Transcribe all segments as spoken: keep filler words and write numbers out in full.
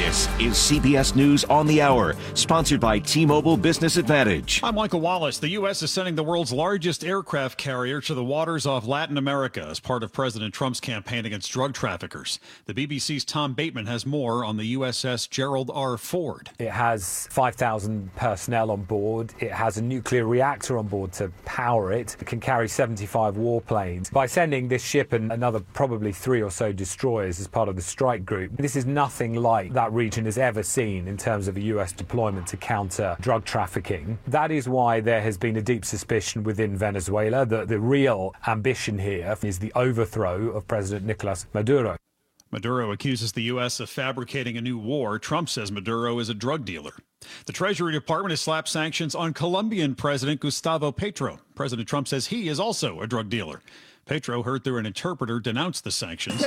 This is C B S News on the Hour, sponsored by T-Mobile Business Advantage. I'm Michael Wallace. The U S is sending the world's largest aircraft carrier to the waters off Latin America as part of President Trump's campaign against drug traffickers. The B B C's Tom Bateman has more on the U S S Gerald R. Ford. It has five thousand personnel on board. It has a nuclear reactor on board to power it. It can carry seventy-five warplanes. By sending this ship and another probably three or so destroyers as part of the strike group, this is nothing like that region has ever seen in terms of a U S deployment to counter drug trafficking. That is why there has been a deep suspicion within Venezuela that the real ambition here is the overthrow of President Nicolas Maduro. Maduro accuses the U S of fabricating a new war. Trump says Maduro is a drug dealer. The Treasury Department has slapped sanctions on Colombian President Gustavo Petro. President Trump says he is also a drug dealer. Petro, heard through an interpreter, denounced the sanctions.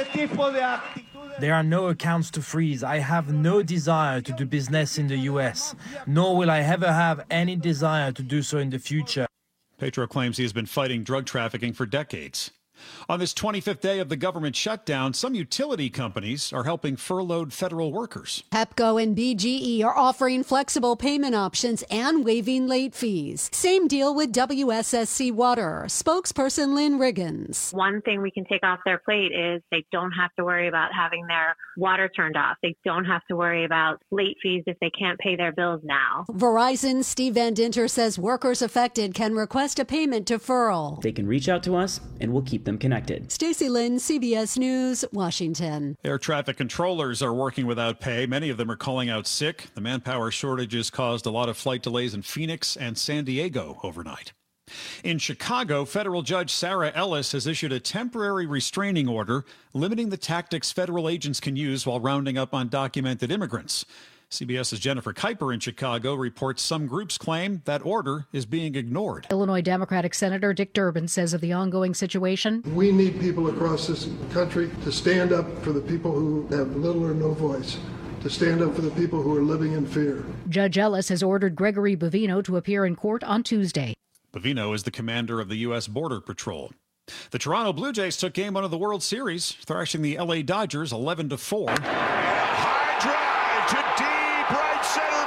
There are no accounts to freeze. I have no desire to do business in the U S, nor will I ever have any desire to do so in the future. Petro claims he has been fighting drug trafficking for decades. On this twenty-fifth day of the government shutdown, some utility companies are helping furloughed federal workers. Pepco and B G E are offering flexible payment options and waiving late fees. Same deal with W S S C Water. Spokesperson Lynn Riggins. One thing we can take off their plate is they don't have to worry about having their water turned off. They don't have to worry about late fees if they can't pay their bills now. Verizon Steve Van Dinter says workers affected can request a payment deferral. They can reach out to us and we'll keep them connected. Stacey Lynn, C B S News, Washington. Air traffic controllers are working without pay. Many of them are calling out sick. The manpower shortages caused a lot of flight delays in Phoenix and San Diego overnight. In Chicago, federal judge Sarah Ellis has issued a temporary restraining order limiting the tactics federal agents can use while rounding up undocumented immigrants. CBS's Jennifer Kuiper in Chicago reports some groups claim that order is being ignored. Illinois Democratic Senator Dick Durbin says of the ongoing situation, we need people across this country to stand up for the people who have little or no voice, to stand up for the people who are living in fear. Judge Ellis has ordered Gregory Bovino to appear in court on Tuesday. Bovino is the commander of the U S Border Patrol. The Toronto Blue Jays took game one of the World Series, thrashing the L A Dodgers eleven to four. High drive to deep right center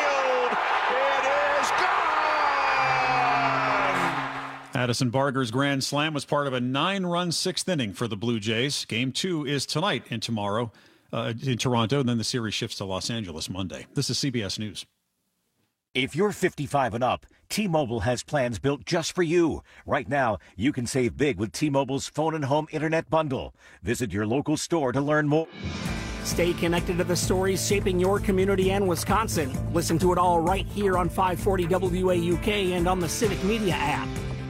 field. It is gone. Addison Barger's grand slam was part of a nine-run sixth inning for the Blue Jays. Game two is tonight and tomorrow uh, in Toronto, and then the series shifts to Los Angeles Monday. This is C B S News. If you're fifty-five and up, T-Mobile has plans built just for you. Right now, you can save big with T-Mobile's phone and home internet bundle. Visit your local store to learn more. Stay connected to the stories shaping your community and Wisconsin. Listen to it all right here on five forty W A U K and on the Civic Media app.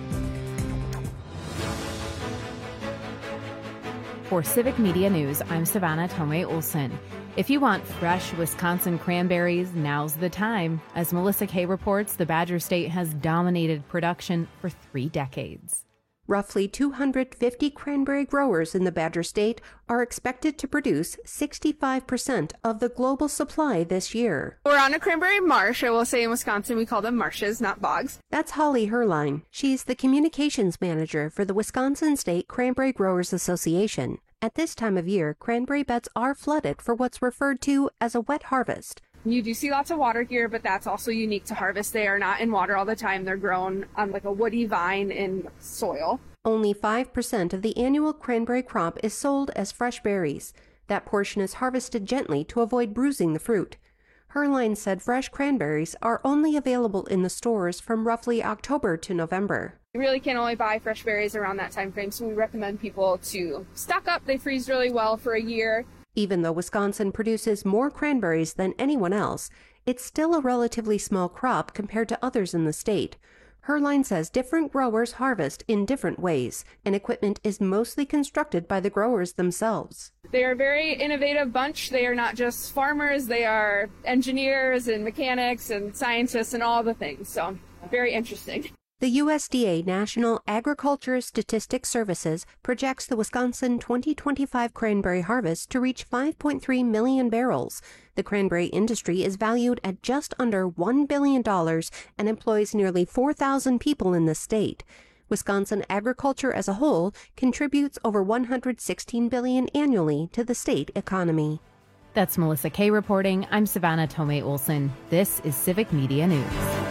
For Civic Media News, I'm Savannah Tomei Olson. If you want fresh Wisconsin cranberries, now's the time. As Melissa Kay reports, the Badger State has dominated production for three decades. Roughly two hundred fifty cranberry growers in the Badger State are expected to produce sixty-five percent of the global supply this year. We're on a cranberry marsh. I will say in Wisconsin we call them marshes, not bogs. That's Holly Herline. She's the communications manager for the Wisconsin State Cranberry Growers Association. At this time of year, cranberry beds are flooded for what's referred to as a wet harvest. You do see lots of water here, but that's also unique to harvest. They are not in water all the time. They're grown on like a woody vine in soil. Only five percent of the annual cranberry crop is sold as fresh berries. That portion is harvested gently to avoid bruising the fruit. Herline said fresh cranberries are only available in the stores from roughly October to November. You really can only buy fresh berries around that time frame, so we recommend people to stock up. They freeze really well for a year. Even though Wisconsin produces more cranberries than anyone else, it's still a relatively small crop compared to others in the state. Herline says different growers harvest in different ways, and equipment is mostly constructed by the growers themselves. They are a very innovative bunch. They are not just farmers, they are engineers and mechanics and scientists and all the things, so very interesting. The U S D A National Agriculture Statistics Services projects the Wisconsin twenty twenty-five cranberry harvest to reach five point three million barrels. The cranberry industry is valued at just under one billion dollars and employs nearly four thousand people in the state. Wisconsin agriculture as a whole contributes over one hundred sixteen billion dollars annually to the state economy. That's Melissa Kay reporting. I'm Savannah Tomei Olson. This is Civic Media News.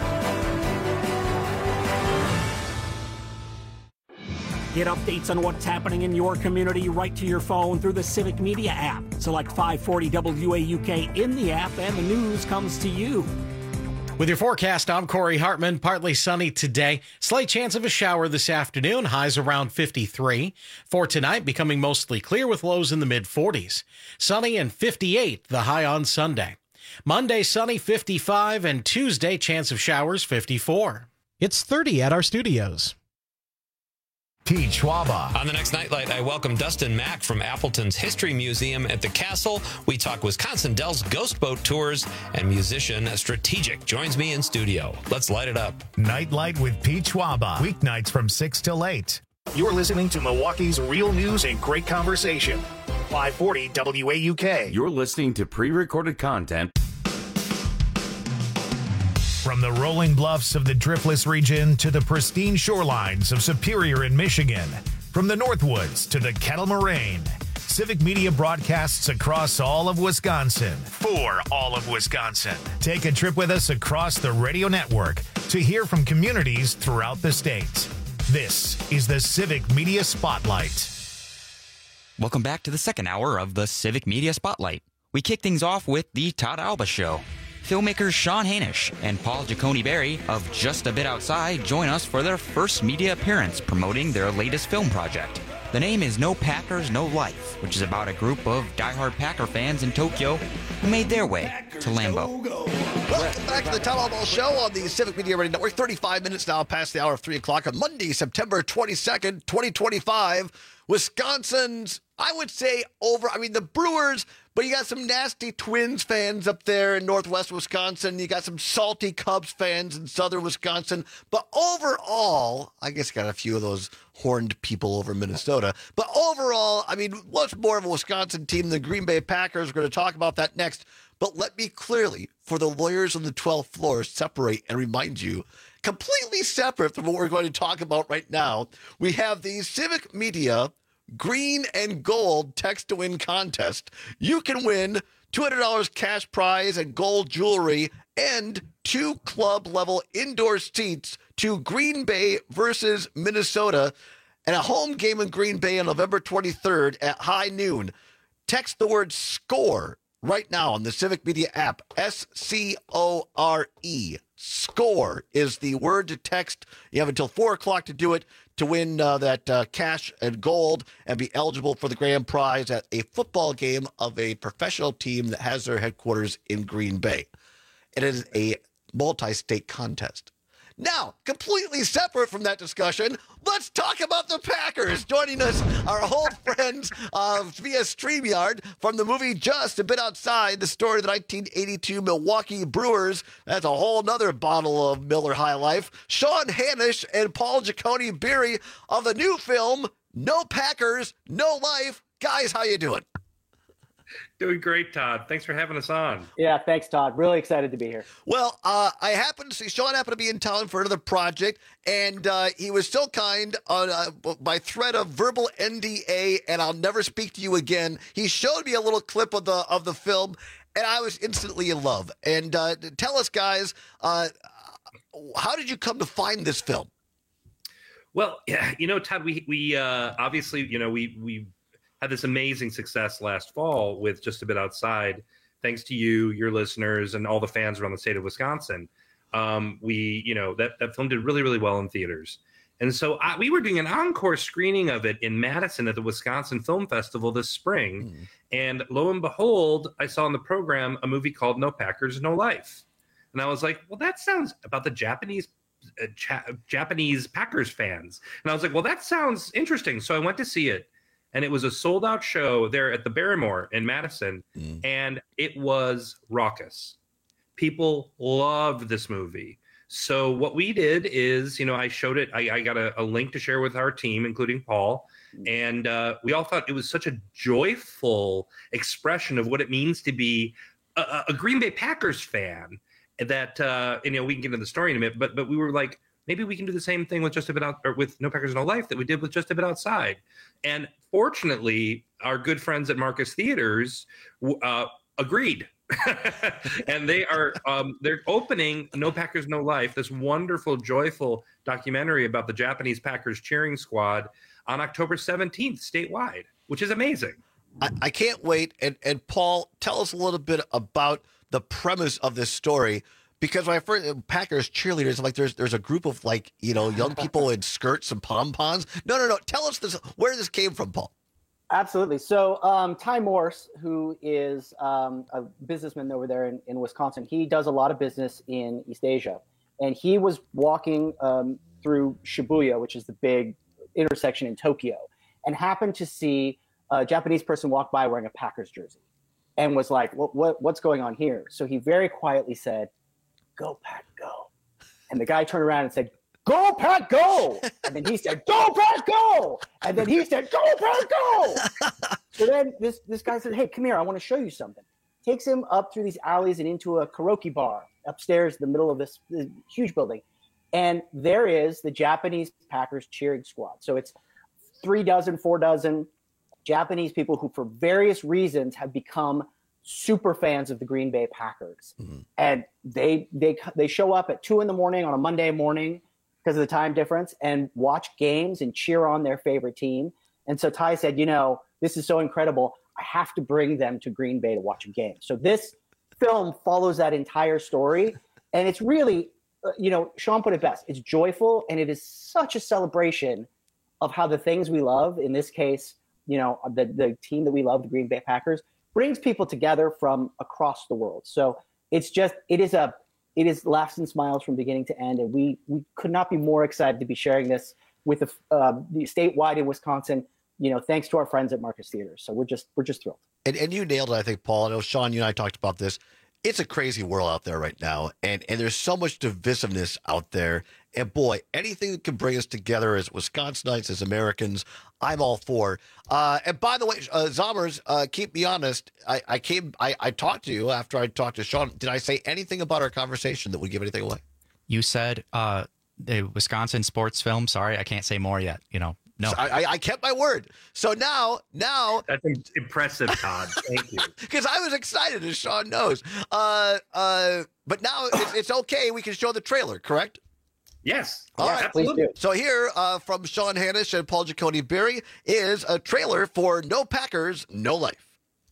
Get updates on what's happening in your community right to your phone through the Civic Media app. Select five forty W A U K in the app and the news comes to you. With your forecast, I'm Corey Hartman. Partly sunny today. Slight chance of a shower this afternoon. Highs around fifty-three. For tonight, becoming mostly clear with lows in the mid forties. Sunny and fifty-eight, the high on Sunday. Monday, sunny, fifty-five, and Tuesday, chance of showers, fifty-four. It's thirty at our studios. Pete Schwaba. On the next Nightlight, I welcome Dustin Mack from Appleton's History Museum at the Castle. We talk Wisconsin Dells Ghost Boat Tours, and musician Strategic joins me in studio. Let's light it up. Nightlight with Pete Schwaba. Weeknights from six till eight. You're listening to Milwaukee's real news and great conversation. five forty W A U K. You're listening to pre-recorded content. From the rolling bluffs of the Driftless region to the pristine shorelines of Superior in Michigan, from the Northwoods to the Kettle Moraine, Civic Media broadcasts across all of Wisconsin for all of Wisconsin. Take a trip with us across the radio network to hear from communities throughout the state. This is the Civic Media Spotlight. Welcome back to the second hour of the Civic Media Spotlight. We kick things off with the Todd Alba Show. Filmmakers Sean Hanisch and Paul Giacone-Berry of Just a Bit Outside join us for their first media appearance promoting their latest film project. The name is No Packers, No Life, which is about a group of diehard Packer fans in Tokyo who made their way to Lambeau. Welcome back to the Todd Alba Show on the Civic Media Radio Network. thirty-five minutes now past the hour of three o'clock on Monday, September twenty-second, twenty twenty-five. Wisconsin's, I would say, over, I mean, the Brewers, but you got some nasty Twins fans up there in northwest Wisconsin. You got some salty Cubs fans in southern Wisconsin. But overall, I guess you got a few of those horned people over in Minnesota. But overall, I mean, what's more of a Wisconsin team than the Green Bay Packers? We're going to talk about that next. But let me clearly, for the lawyers on the twelfth floor, separate and remind you, completely separate from what we're going to talk about right now, we have the Civic Media Green and Gold Text to Win contest. You can win two hundred dollars cash prize and gold jewelry and two club-level indoor seats to Green Bay versus Minnesota and a home game in Green Bay on November twenty-third at high noon. Text the word SCORE right now on the Civic Media app, S C O R E. SCORE is the word to text. You have until four o'clock to do it to win uh, that uh, cash and gold and be eligible for the grand prize at a football game of a professional team that has their headquarters in Green Bay. It is a multi-state contest. Now, completely separate from that discussion, let's talk about the Packers. Joining us, our old friends uh, via StreamYard from the movie Just a Bit Outside, the story of the nineteen eighty-two Milwaukee Brewers. That's a whole nother bottle of Miller High Life. Sean Hanisch and Paul Giacone-Berry of the new film, No Packers, No Life. Guys, how you doing? Doing great, Todd. Thanks for having us on. Yeah, thanks, Todd. Really excited to be here. Well, uh, I happened to see Sean happened to be in town for another project, and uh, he was so kind on uh, by threat of verbal N D A, and I'll never speak to you again. He showed me a little clip of the of the film, and I was instantly in love. And uh, tell us, guys, uh, how did you come to find this film? Well, yeah, you know, Todd, we we uh, obviously, you know, we we. had this amazing success last fall with Just a Bit Outside, thanks to you, your listeners, and all the fans around the state of Wisconsin. Um, we, you know, that, that film did really, really well in theaters. And so I, we were doing an encore screening of it in Madison at the Wisconsin Film Festival this spring. Mm. And lo and behold, I saw in the program a movie called No Packers, No Life. And I was like, well, that sounds about the Japanese uh, cha- Japanese Packers fans. And I was like, well, that sounds interesting. So I went to see it. And it was a sold-out show there at the Barrymore in Madison, mm. and it was raucous. People loved this movie. So what we did is, you know, I showed it. I, I got a, a link to share with our team, including Paul, and uh, we all thought it was such a joyful expression of what it means to be a, a Green Bay Packers fan that, uh, and, you know, we can get into the story in a minute, but but we were like, maybe we can do the same thing with Just a Bit Out, or with No Packers, No Life that we did with Just a Bit Outside. And fortunately, our good friends at Marcus Theaters uh, agreed. And they are um, they're opening No Packers, No Life, this wonderful, joyful documentary about the Japanese Packers cheering squad on October seventeenth statewide, which is amazing. I, I can't wait. And, and Paul, tell us a little bit about the premise of this story. Because when I first Packers cheerleaders, I'm like, there's there's a group of like, you know, young people in skirts and pom-poms. No, no, no. Tell us this, where this came from, Paul. Absolutely. So um, Ty Morse, who is um, a businessman over there in, in Wisconsin, he does a lot of business in East Asia. And he was walking um, through Shibuya, which is the big intersection in Tokyo, and happened to see a Japanese person walk by wearing a Packers jersey and was like, what, what what's going on here? So he very quietly said, "Go Pack, go." And the guy turned around and said, "Go Pack, go." And then he said, "Go Pack, go." And then he said, "Go Pack, go." So then this, this guy said, "Hey, come here. I want to show you something." Takes him up through these alleys and into a karaoke bar upstairs in the middle of this, this huge building. And there is the Japanese Packers cheering squad. So it's three dozen, four dozen Japanese people who, for various reasons, have become super fans of the Green Bay Packers. Mm-hmm. And they they they show up at two in the morning on a Monday morning because of the time difference and watch games and cheer on their favorite team. And so Ty said, you know, this is so incredible. I have to bring them to Green Bay to watch a game. So this film follows that entire story. And it's really, uh, you know, Sean put it best. It's joyful, and it is such a celebration of how the things we love, in this case, you know, the, the team that we love, the Green Bay Packers, brings people together from across the world. So it's just, it is a, it is laughs and smiles from beginning to end. And we, we could not be more excited to be sharing this with the, uh, the statewide in Wisconsin, you know, thanks to our friends at Marcus Theaters. So we're just, we're just thrilled. And, and you nailed it, I think, Paul. I know, Sean, you and I talked about this. It's a crazy world out there right now. And, and there's so much divisiveness out there. And boy, anything that can bring us together as Wisconsinites, as Americans, I'm all for. Uh, and by the way, uh, Zommers, uh, keep me honest. I, I came, I, I talked to you after I talked to Sean. Did I say anything about our conversation that would give anything away? You said uh, the Wisconsin sports film. Sorry, I can't say more yet. You know, no. So I, I kept my word. So now, now. That's impressive, Todd. Thank you. Because I was excited, as Sean knows. Uh, uh, but now it's, it's okay. We can show the trailer, correct? Yes. All yeah, right. absolutely. So here uh, from Sean Hanish and Paul Giacone Berry is a trailer for No Packers, No Life.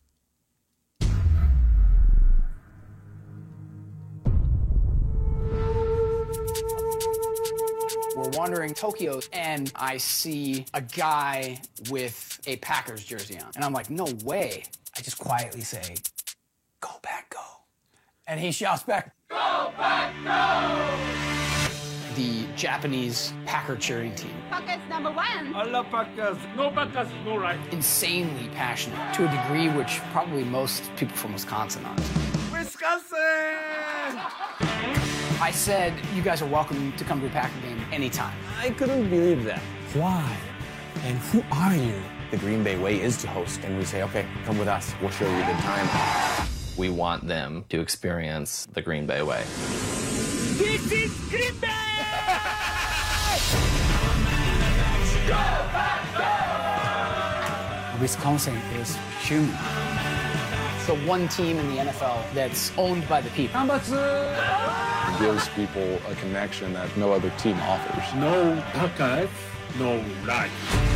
We're wandering Tokyo, and I see a guy with a Packers jersey on. And I'm like, no way. I just quietly say, "Go Pack, go." And he shouts back, "Go Pack, go!" The Japanese Packer cheering team. Packers number one. I love Packers. No Packers, no right. Insanely passionate to a degree which probably most people from Wisconsin aren't. Wisconsin! I said, you guys are welcome to come to a Packer game anytime. I couldn't believe that. Why? And who are you? The Green Bay way is to host, and we say, okay, come with us. We'll show you a good time. We want them to experience the Green Bay way. This is Green Bay! Wisconsin is human. It's the one team in the N F L that's owned by the people. It gives people a connection that no other team offers. No Packers, no life.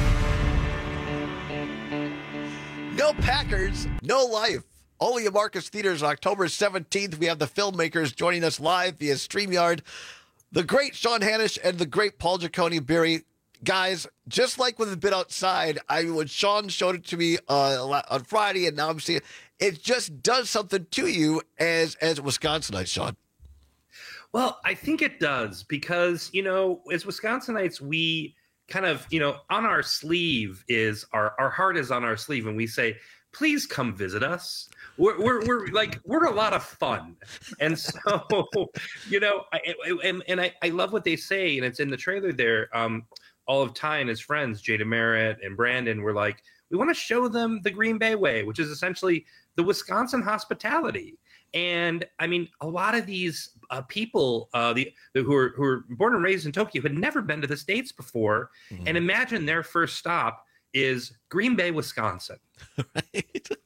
No Packers, no life. Only at Marcus Theaters on October seventeenth. We have the filmmakers joining us live via StreamYard. The great Sean Hanish and the great Paul Giacone Berry. Guys, just like with A Bit Outside, I when Sean showed it to me uh, on Friday, and now I'm seeing it, it just does something to you as as a Wisconsinite, Sean. Well, I think it does because, you know, as Wisconsinites, we kind of, you know, on our sleeve is our, our heart is on our sleeve, and we say, please come visit us. We're, we're, we're like, we're a lot of fun. And so, you know, I, and, and I, I love what they say, and it's in the trailer there. Um, all of Ty and his friends, Jada Merritt and Brandon, were like, we want to show them the Green Bay way, which is essentially the Wisconsin hospitality. And I mean, a lot of these uh, people uh, the, the who are who are born and raised in Tokyo had never been to the States before. Mm-hmm. And imagine their first stop is Green Bay, Wisconsin. Right.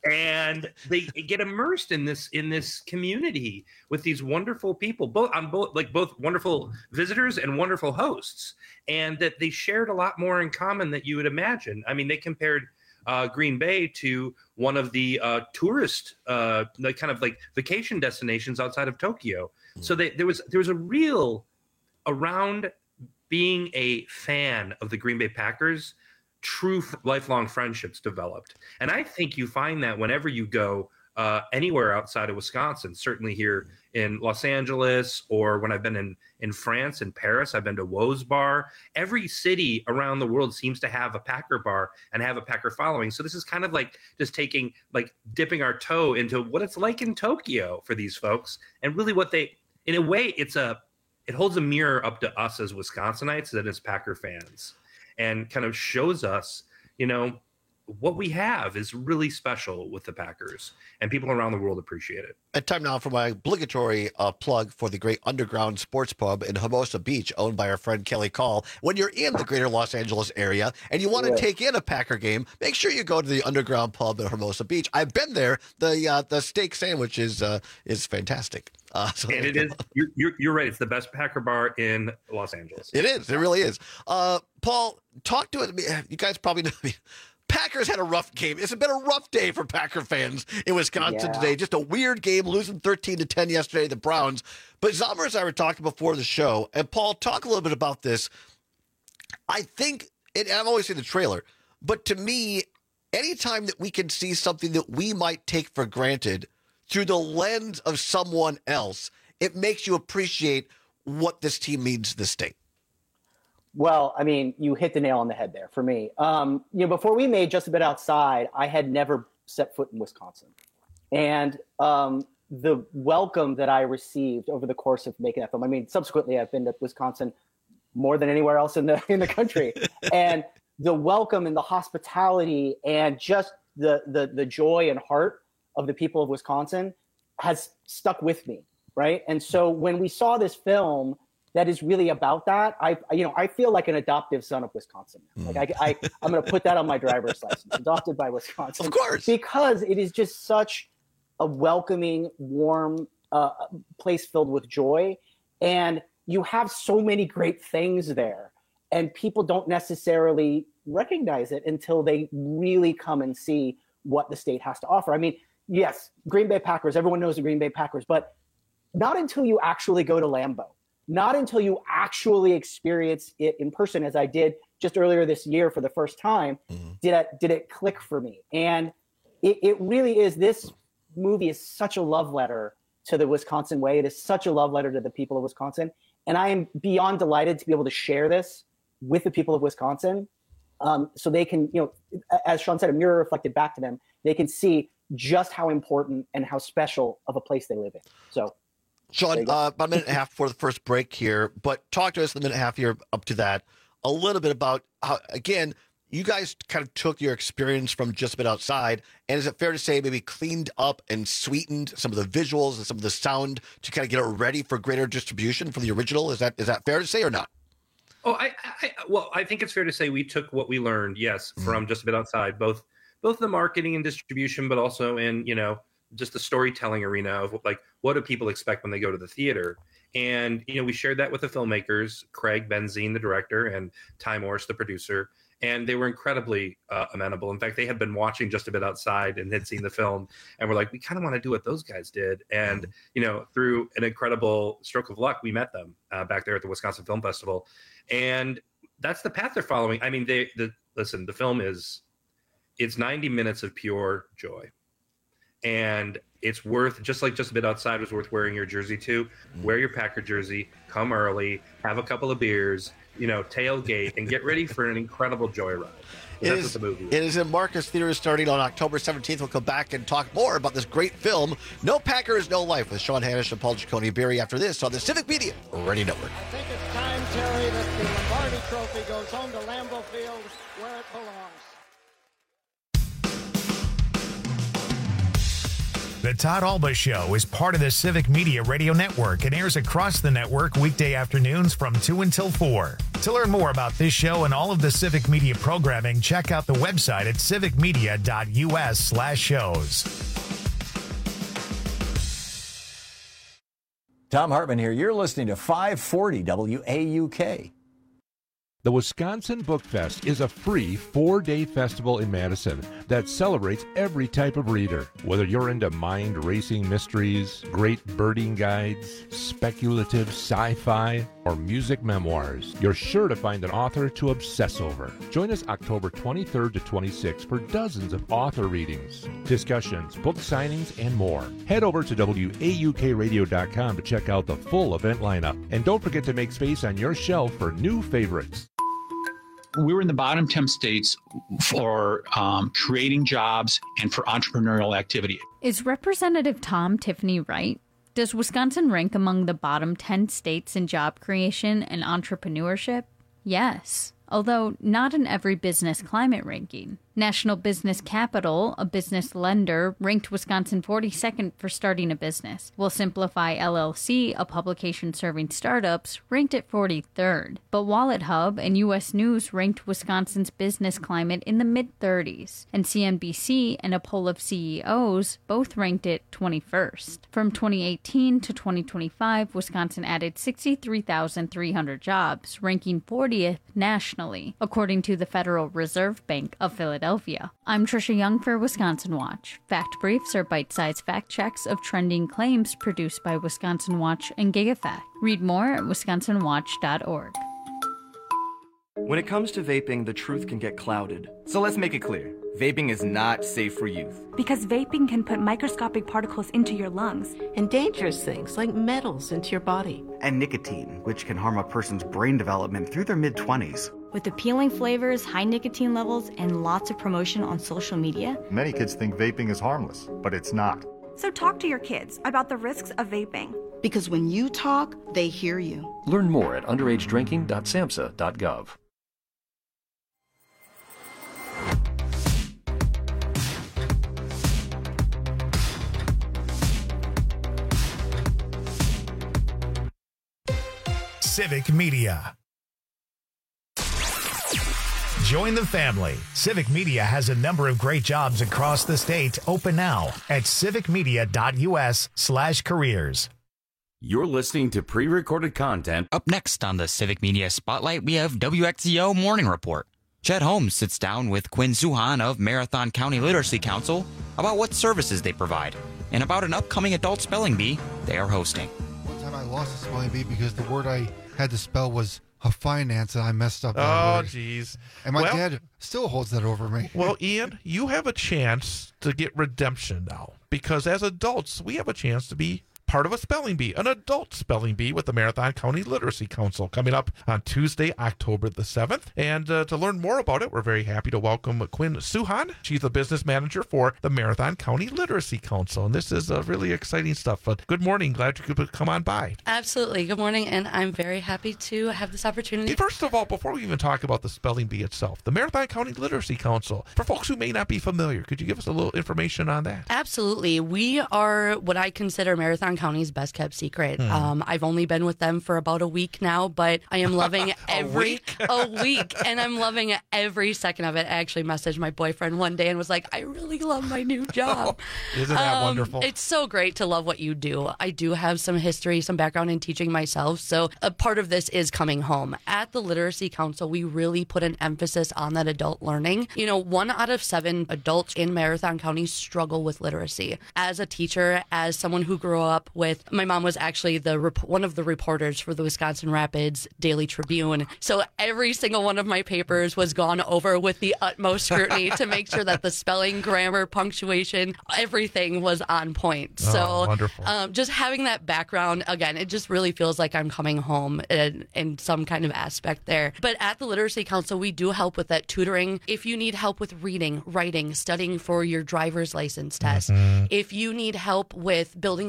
and they get immersed in this in this community with these wonderful people, both on both like both wonderful visitors and wonderful hosts, and that they shared a lot more in common than you would imagine. I mean, they compared uh, Green Bay to one of the uh, tourist, uh, like kind of like vacation destinations outside of Tokyo. Mm. So they, there was there was a real around being a fan of the Green Bay Packers. True f- lifelong friendships developed. And I think you find that whenever you go uh, anywhere outside of Wisconsin, certainly here in Los Angeles, or when I've been in, in France, in Paris, I've been to Woe's Bar. Every city around the world seems to have a Packer bar and have a Packer following. So this is kind of like just taking, like dipping our toe into what it's like in Tokyo for these folks. And really what they, in a way, it's a, it holds a mirror up to us as Wisconsinites that as Packer fans. And kind of shows us, you know, what we have is really special with the Packers, and people around the world appreciate it. And time now for my obligatory uh, plug for the great Underground Sports Pub in Hermosa Beach, owned by our friend Kelly Call. When you're in the greater Los Angeles area and you want to yeah. take in a Packer game, make sure you go to the Underground Pub in Hermosa Beach. I've been there. The uh, the steak sandwich is uh, is fantastic. Uh, so and it is. You're, you're you're right. It's the best Packer bar in Los Angeles. It is. It really is. Uh, Paul, talk to it. You guys probably know. I mean, Packers had a rough game. It's been a rough day for Packer fans in Wisconsin yeah. today. Just a weird game, losing thirteen to ten yesterday, the Browns. But Zomer and I were talking before the show, and Paul, talk a little bit about this. I think, and I've always seen the trailer, but to me, anytime that we can see something that we might take for granted through the lens of someone else, it makes you appreciate what this team means to the state. Well, I mean, you hit the nail on the head there for me. Um, you know, before we made Just a Bit Outside, I had never set foot in Wisconsin. And um, the welcome that I received over the course of making that film, I mean, subsequently I've been to Wisconsin more than anywhere else in the in the country. And the welcome and the hospitality and just the the the joy and heart of the people of Wisconsin has stuck with me, right? And so when we saw this film that is really about that, I, you know, I feel like an adoptive son of Wisconsin. Like I, I I'm going to put that on my driver's license, adopted by Wisconsin. Of course. Because it is just such a welcoming, warm uh, place filled with joy. And you have so many great things there. And people don't necessarily recognize it until they really come and see what the state has to offer. I mean, yes, Green Bay Packers, everyone knows the Green Bay Packers, but not until you actually go to Lambeau. Not until you actually experience it in person, as I did just earlier this year for the first time, mm-hmm. did it, did it click for me. And it, it really is, this movie is such a love letter to the Wisconsin way. It is such a love letter to the people of Wisconsin. And I am beyond delighted to be able to share this with the people of Wisconsin, um, so they can, you know, as Sean said, a mirror reflected back to them. They can see just how important and how special of a place they live in. So, Sean, uh, about a minute and a half before the first break here, but talk to us in the minute and a half here up to that a little bit about how, again, you guys kind of took your experience from Just a Bit Outside, and is it fair to say maybe cleaned up and sweetened some of the visuals and some of the sound to kind of get it ready for greater distribution from the original? Is that is that fair to say or not? Oh, I, I well, I think it's fair to say we took what we learned, yes, mm-hmm. from Just a Bit Outside, both both the marketing and distribution, but also in, you know, just the storytelling arena of like, what do people expect when they go to the theater? And, you know, we shared that with the filmmakers, Craig Benzine, the director, and Ty Morris, the producer, and they were incredibly uh, amenable. In fact, they had been watching Just a Bit Outside and had seen the film and were like, we kind of want to do what those guys did. And, you know, through an incredible stroke of luck, we met them uh, back there at the Wisconsin Film Festival. And that's the path they're following. I mean, they, the, listen, the film is, it's ninety minutes of pure joy. And it's worth, just like Just a Bit Outside was worth wearing your jersey to, wear your Packer jersey, come early, have a couple of beers, you know, tailgate, and get ready for an incredible joyride. It That's is, what the movie is. It is in Marcus Theaters starting on October seventeenth. We'll come back and talk more about this great film, No Packers, No Life, with Sean Hanish and Paul Giacone-Berry after this on the Civic Media Radio Network. I think it's time, Terry, that the Lombardi Trophy goes home to Lambeau Field where it belongs. The Todd Alba Show is part of the Civic Media Radio Network and airs across the network weekday afternoons from two until four. To learn more about this show and all of the Civic Media programming, check out the website at civicmedia.us slash shows. Tom Hartman here. You're listening to five forty W A U K. The Wisconsin Book Fest is a free four-day festival in Madison that celebrates every type of reader. Whether you're into mind-racing mysteries, great birding guides, speculative sci-fi, or music memoirs, you're sure to find an author to obsess over. Join us October twenty-third to twenty-sixth for dozens of author readings, discussions, book signings, and more. Head over to W A U K radio dot com to check out the full event lineup. And don't forget to make space on your shelf for new favorites. We were in the bottom ten states for um, creating jobs and for entrepreneurial activity. Is Representative Tom Tiffany right? Does Wisconsin rank among the bottom ten states in job creation and entrepreneurship? Yes, although not in every business climate ranking. National Business Capital, a business lender, ranked Wisconsin forty-second for starting a business, while Simplify L L C, a publication serving startups, ranked it forty-third. But Wallet Hub and U S News ranked Wisconsin's business climate in the mid-thirties, and C N B C and a poll of C E Os both ranked it twenty-first. From twenty eighteen to twenty twenty-five, Wisconsin added sixty-three thousand three hundred jobs, ranking fortieth nationally, according to the Federal Reserve Bank of Philadelphia. I'm Trisha Young for Wisconsin Watch. Fact Briefs are bite-sized fact checks of trending claims produced by Wisconsin Watch and GigaFact. Read more at wisconsin watch dot org. When it comes to vaping, the truth can get clouded. So let's make it clear. Vaping is not safe for youth. Because vaping can put microscopic particles into your lungs. And dangerous things like metals into your body. And nicotine, which can harm a person's brain development through their mid-twenties. With appealing flavors, high nicotine levels, and lots of promotion on social media, many kids think vaping is harmless, but it's not. So talk to your kids about the risks of vaping. Because when you talk, they hear you. Learn more at underage drinking dot samhsa dot gov. Civic Media. Join the family. Civic Media has a number of great jobs across the state open now at civicmedia.us slash careers. You're listening to pre-recorded content. Up next on the Civic Media Spotlight, we have W X Z O Morning Report. Chet Holmes sits down with Quinn Suhan of Marathon County Literacy Council about what services they provide and about an upcoming adult spelling bee they are hosting. One time I lost a spelling bee because the word I had to spell was a finance, and I messed up. Oh, jeez. And my well, dad still holds that over me. Well, Ian, you have a chance to get redemption now, because as adults, we have a chance to be part of a spelling bee, an adult spelling bee with the Marathon County Literacy Council coming up on Tuesday, October the seventh. And uh, to learn more about it, we're very happy to welcome Quinn Suhan. She's the business manager for the Marathon County Literacy Council. And this is uh, really exciting stuff. But good morning. Glad you could come on by. Absolutely. Good morning. And I'm very happy to have this opportunity. First of all, before we even talk about the spelling bee itself, the Marathon County Literacy Council, for folks who may not be familiar, could you give us a little information on that? Absolutely. We are what I consider Marathon County's best kept secret. Hmm. Um, I've only been with them for about a week now, but I am loving every week? a week, and I'm loving every second of it. I actually messaged my boyfriend one day and was like, "I really love my new job." Isn't that um, wonderful? It's so great to love what you do. I do have some history, some background in teaching myself, so a part of this is coming home. At the Literacy Council, we really put an emphasis on that adult learning. You know, one out of seven adults in Marathon County struggle with literacy. As a teacher, as someone who grew up with my mom was actually the one of the reporters for the Wisconsin Rapids Daily Tribune. So every single one of my papers was gone over with the utmost scrutiny to make sure that the spelling, grammar, punctuation, everything was on point. Oh, so wonderful. Um, just having that background, again, it just really feels like I'm coming home in, in some kind of aspect there. But at the Literacy Council, we do help with that tutoring. If you need help with reading, writing, studying for your driver's license test, Mm-hmm. if you need help with building a resume,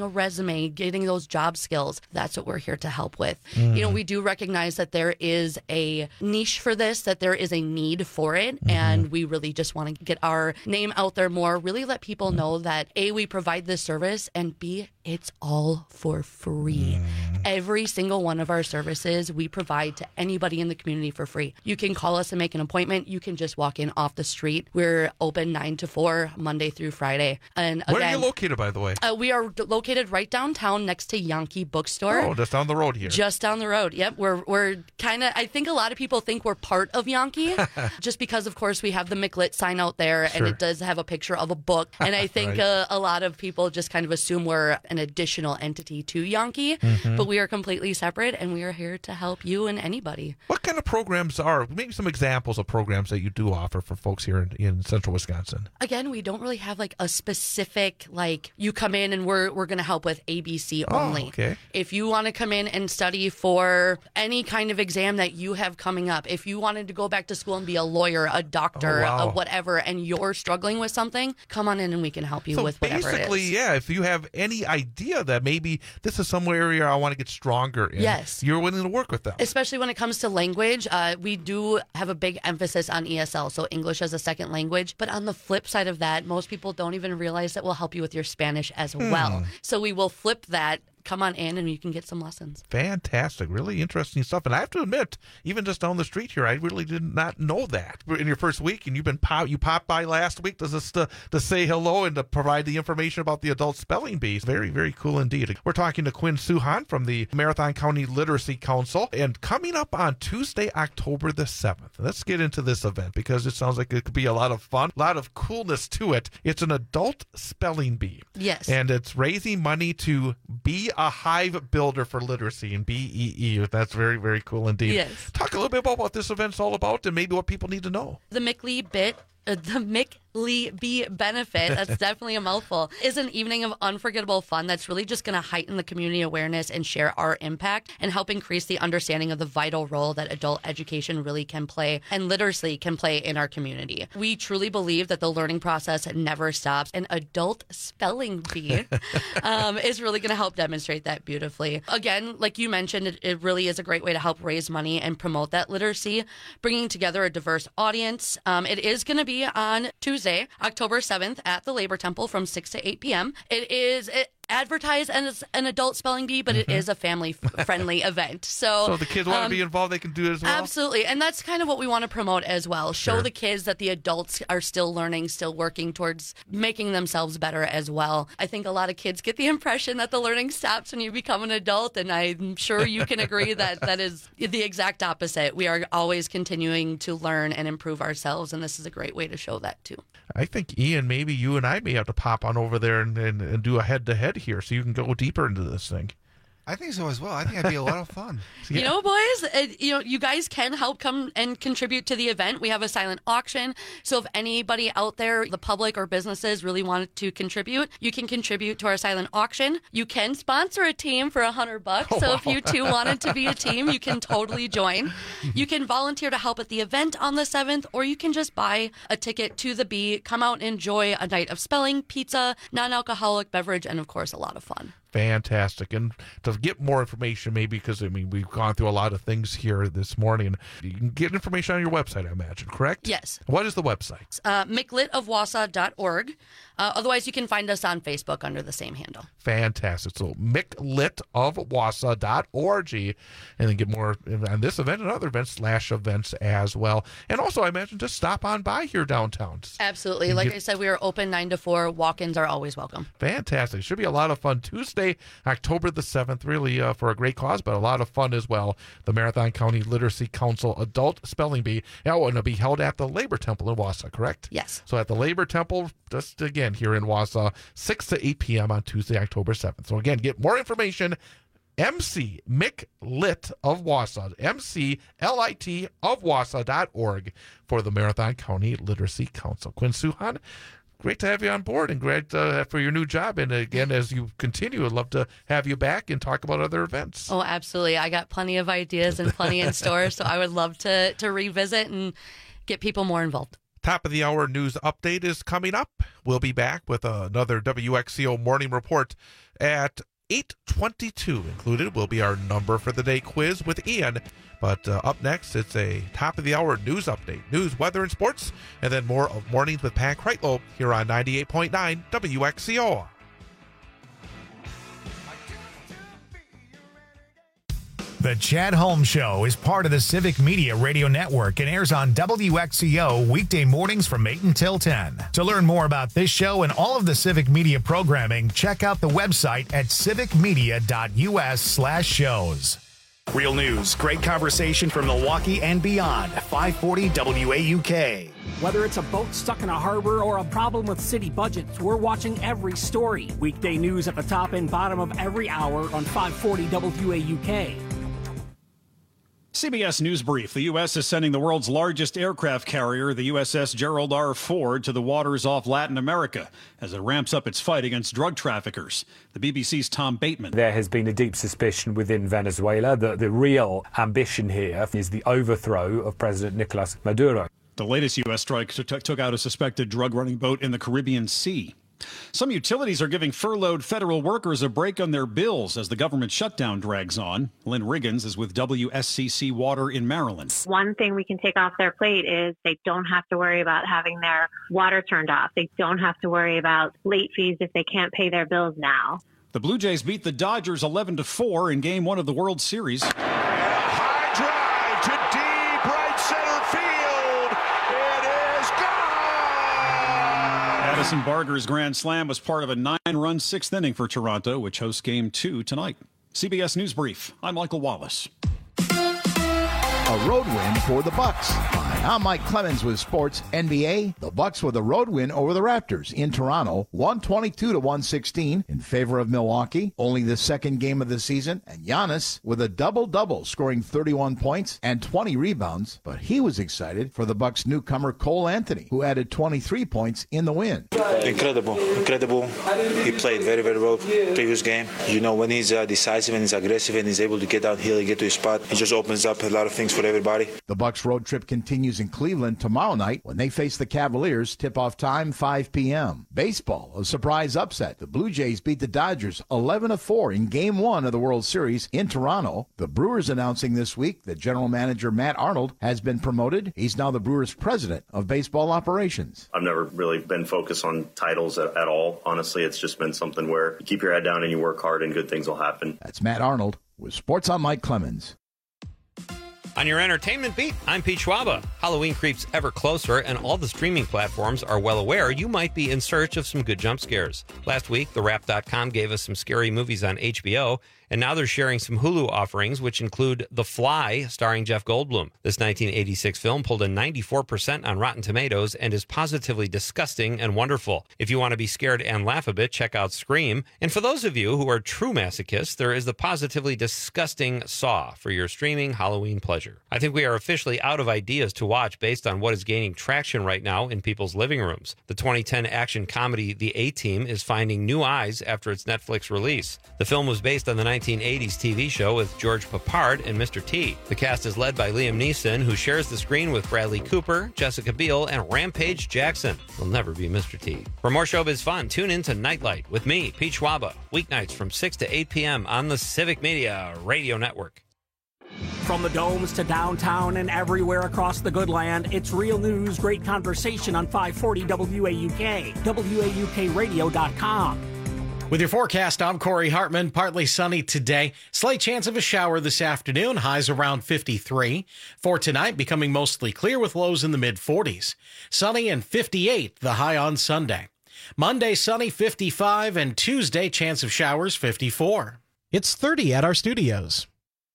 resume, getting those job skills. That's what we're here to help with. Mm. You know, we do recognize that there is a niche for this, that there is a need for it, Mm-hmm. and we really just want to get our name out there more, really let people know that A, we provide this service, and B, it's all for free. Mm. Every single one of our services we provide to anybody in the community for free. You can call us and make an appointment. You can just walk in off the street. We're open nine to four, Monday through Friday. And again, Where are you located, by the way? Uh, we are d- located right downtown next to Yankee Bookstore. Oh, just down the road here. Just down the road. Yep. We're we're kind of, I think a lot of people think we're part of Yankee just because, of course, we have the McLit sign out there Sure. and it does have a picture of a book. And I think Right. uh, a lot of people just kind of assume we're an additional entity to Yankee, Mhm. but we are completely separate and we are here to help you and anybody. What kind of programs are, maybe some examples of programs that you do offer for folks here in, in central Wisconsin? Again, we don't really have like a specific, like you come in and we're, we're going to help with A B C only. Oh, okay. If you want to come in and study for any kind of exam that you have coming up, if you wanted to go back to school and be a lawyer, a doctor, Oh, wow. a whatever, and you're struggling with something, come on in and we can help you So with whatever it basically, is. yeah, if you have any idea that maybe this is some area I want to get stronger in, Yes. you're willing to work with them. Especially when it comes to language, uh, we do have a big emphasis on E S L, so English as a second language. But on the flip side of that, most people don't even realize that we'll help you with your Spanish as Hmm. well. So we will flip that. Come on in and you can get some lessons. Fantastic. Really interesting stuff. And I have to admit, even just down the street here, I really did not know that. In your first week, and you've been pop, you popped by last week to, just to, to say hello and to provide the information about the adult spelling bee. Very, very cool indeed. We're talking to Quinn Suhan from the Marathon County Literacy Council. And coming up on Tuesday, October the seventh, let's get into this event because it sounds like it could be a lot of fun, a lot of coolness to it. It's an adult spelling bee. Yes. And it's raising money to be a hive builder for literacy and B E E. That's very, very cool indeed. Yes. Talk a little bit about what this event's all about and maybe what people need to know. The McLee Bit, uh, the Mick Lee Bee benefit, that's definitely a mouthful, is an evening of unforgettable fun that's really just going to heighten the community awareness and share our impact and help increase the understanding of the vital role that adult education really can play and literacy can play in our community. We truly believe that the learning process never stops, and adult spelling bee um, is really going to help demonstrate that beautifully. Again, like you mentioned, it, it really is a great way to help raise money and promote that literacy, bringing together a diverse audience. Um, it is going to be on Tuesday, October seventh at the Labor Temple from six to eight p.m. It is it, advertised as an adult spelling bee, but Mm-hmm. it is a family-friendly event. So, So if the kids want um, to be involved, they can do it as well? Absolutely. And that's kind of what we want to promote as well. Show Sure. the kids that the adults are still learning, still working towards making themselves better as well. I think a lot of kids get the impression that the learning stops when you become an adult, and I'm sure you can agree that that is the exact opposite. We are always continuing to learn and improve ourselves, and this is a great way to show that too. I think, Ian, maybe you and I may have to pop on over there and, and, and do a head-to-head here so you can go deeper into this thing. I think so as well. I think it'd be a lot of fun. You know, boys, uh, you know, you guys can help come and contribute to the event. We have a silent auction. So if anybody out there, the public or businesses really wanted to contribute, you can contribute to our silent auction. You can sponsor a team for a hundred bucks. Oh, so wow. if you too wanted to be a team, you can totally join. You can volunteer to help at the event on the seventh, or you can just buy a ticket to the Bee, come out and enjoy a night of spelling, pizza, non-alcoholic beverage, and of course, a lot of fun. Fantastic. And to get more information, maybe because, I mean, we've gone through a lot of things here this morning, you can get information on your website, I imagine, correct? Yes. What is the website? Uh, M C L I T of Wausau dot org. Uh, otherwise, you can find us on Facebook under the same handle. Fantastic. So M C L I T of Wausau dot org, and then get more on this event and other events slash events as well. And also, I imagine, just stop on by here downtown. Absolutely. You Like get- I said, we are open nine to four. Walk-ins are always welcome. Fantastic. Should be a lot of fun. Tuesday, October the seventh, really uh, for a great cause, but a lot of fun as well. The Marathon County Literacy Council Adult Spelling Bee. Oh, and it'll be held at the Labor Temple in Wausau, correct? Yes. So at the Labor Temple, just again here in Wausau, six to eight p.m. on Tuesday, October seventh. So again, get more information. M C M C L I T of Wausau, M C L I T of Wausau dot org for the Marathon County Literacy Council. Quinn Suhan, great to have you on board and great uh, for your new job. And again, as you continue, I'd love to have you back and talk about other events. Oh, absolutely. I got plenty of ideas and plenty in store, so I would love to, to revisit and get people more involved. Top of the hour news update is coming up. We'll be back with another W X C O morning report at eight twenty-two. Included will be our number for the day quiz with Ian. But uh, up next, it's a top-of-the-hour news update, news, weather, and sports, and then more of Mornings with Pat Kreitlow here on ninety-eight point nine W X C O. The Chad Holmes Show is part of the Civic Media Radio Network and airs on W X C O weekday mornings from eight until ten. To learn more about this show and all of the Civic Media programming, check out the website at civicmedia.us slash shows. Real news, great conversation from Milwaukee and beyond. five forty W A U K. Whether it's a boat stuck in a harbor or a problem with city budgets, we're watching every story. Weekday news at the top and bottom of every hour on five forty W A U K. C B S News Brief. The U S is sending the world's largest aircraft carrier, the U S S Gerald R. Ford, to the waters off Latin America as it ramps up its fight against drug traffickers. The B B C's Tom Bateman. There has been a deep suspicion within Venezuela that the real ambition here is the overthrow of President Nicolas Maduro. The latest U S strike t- took out a suspected drug-running boat in the Caribbean Sea. Some utilities are giving furloughed federal workers a break on their bills as the government shutdown drags on. Lynn Riggins is with W S C C Water in Maryland. One thing we can take off their plate is they don't have to worry about having their water turned off. They don't have to worry about late fees if they can't pay their bills now. The Blue Jays beat the Dodgers eleven to four in Game one of the World Series. High drive to deep right center field. It is gone! Addison Barger's grand slam was part of a nine-run sixth inning for Toronto, which hosts Game two tonight. C B S News Brief. I'm Michael Wallace. A road win for the Bucks. Hi, I'm Mike Clemens with Sports N B A. The Bucks with a road win over the Raptors in Toronto, one twenty-two to one sixteen in favor of Milwaukee. Only the second game of the season, and Giannis with a double-double, scoring thirty-one points and twenty rebounds. But he was excited for the Bucks newcomer Cole Anthony, who added twenty-three points in the win. Incredible, incredible. He played very, very well previous game. You know, when he's uh, decisive and he's aggressive and he's able to get downhill and get to his spot, he just opens up a lot of things for everybody. The Bucks road trip continues in Cleveland tomorrow night when they face the Cavaliers. Tip-off time five p.m. Baseball, a surprise upset. The Blue Jays beat the Dodgers eleven to four in Game one of the World Series in Toronto. The Brewers announcing this week that general manager Matt Arnold has been promoted. He's now the Brewers president of baseball operations. I've never really been focused on titles at, at all. Honestly, it's just been something where you keep your head down and you work hard and good things will happen. That's Matt Arnold with Sports on Mike Clemens. On your entertainment beat, I'm Pete Schwaba. Halloween creeps ever closer, and all the streaming platforms are well aware you might be in search of some good jump scares. Last week, the wrap dot com gave us some scary movies on H B O, and now they're sharing some Hulu offerings, which include The Fly, starring Jeff Goldblum. This nineteen eighty-six film pulled a ninety-four percent on Rotten Tomatoes and is positively disgusting and wonderful. If you want to be scared and laugh a bit, check out Scream. And for those of you who are true masochists, there is the positively disgusting Saw for your streaming Halloween pleasure. I think we are officially out of ideas to watch based on what is gaining traction right now in people's living rooms. The twenty ten action comedy The A-Team is finding new eyes after its Netflix release. The film was based on the nineteen eighties T V show with George Papard and Mister T. The cast is led by Liam Neeson, who shares the screen with Bradley Cooper, Jessica Biel, and Rampage Jackson. He'll never be Mister T. For more showbiz fun, tune in to Nightlight with me, Pete Schwaba, weeknights from six to eight p.m. on the Civic Media Radio Network. From the domes to downtown and everywhere across the good land, it's real news, great conversation on five forty W A U K, W A U K radio dot com. With your forecast, I'm Corey Hartman. Partly sunny today. Slight chance of a shower this afternoon. Highs around fifty-three. For tonight, becoming mostly clear with lows in the mid forties. Sunny and fifty-eight, the high on Sunday. Monday, sunny, fifty-five, and Tuesday, chance of showers, fifty-four. It's thirty at our studios.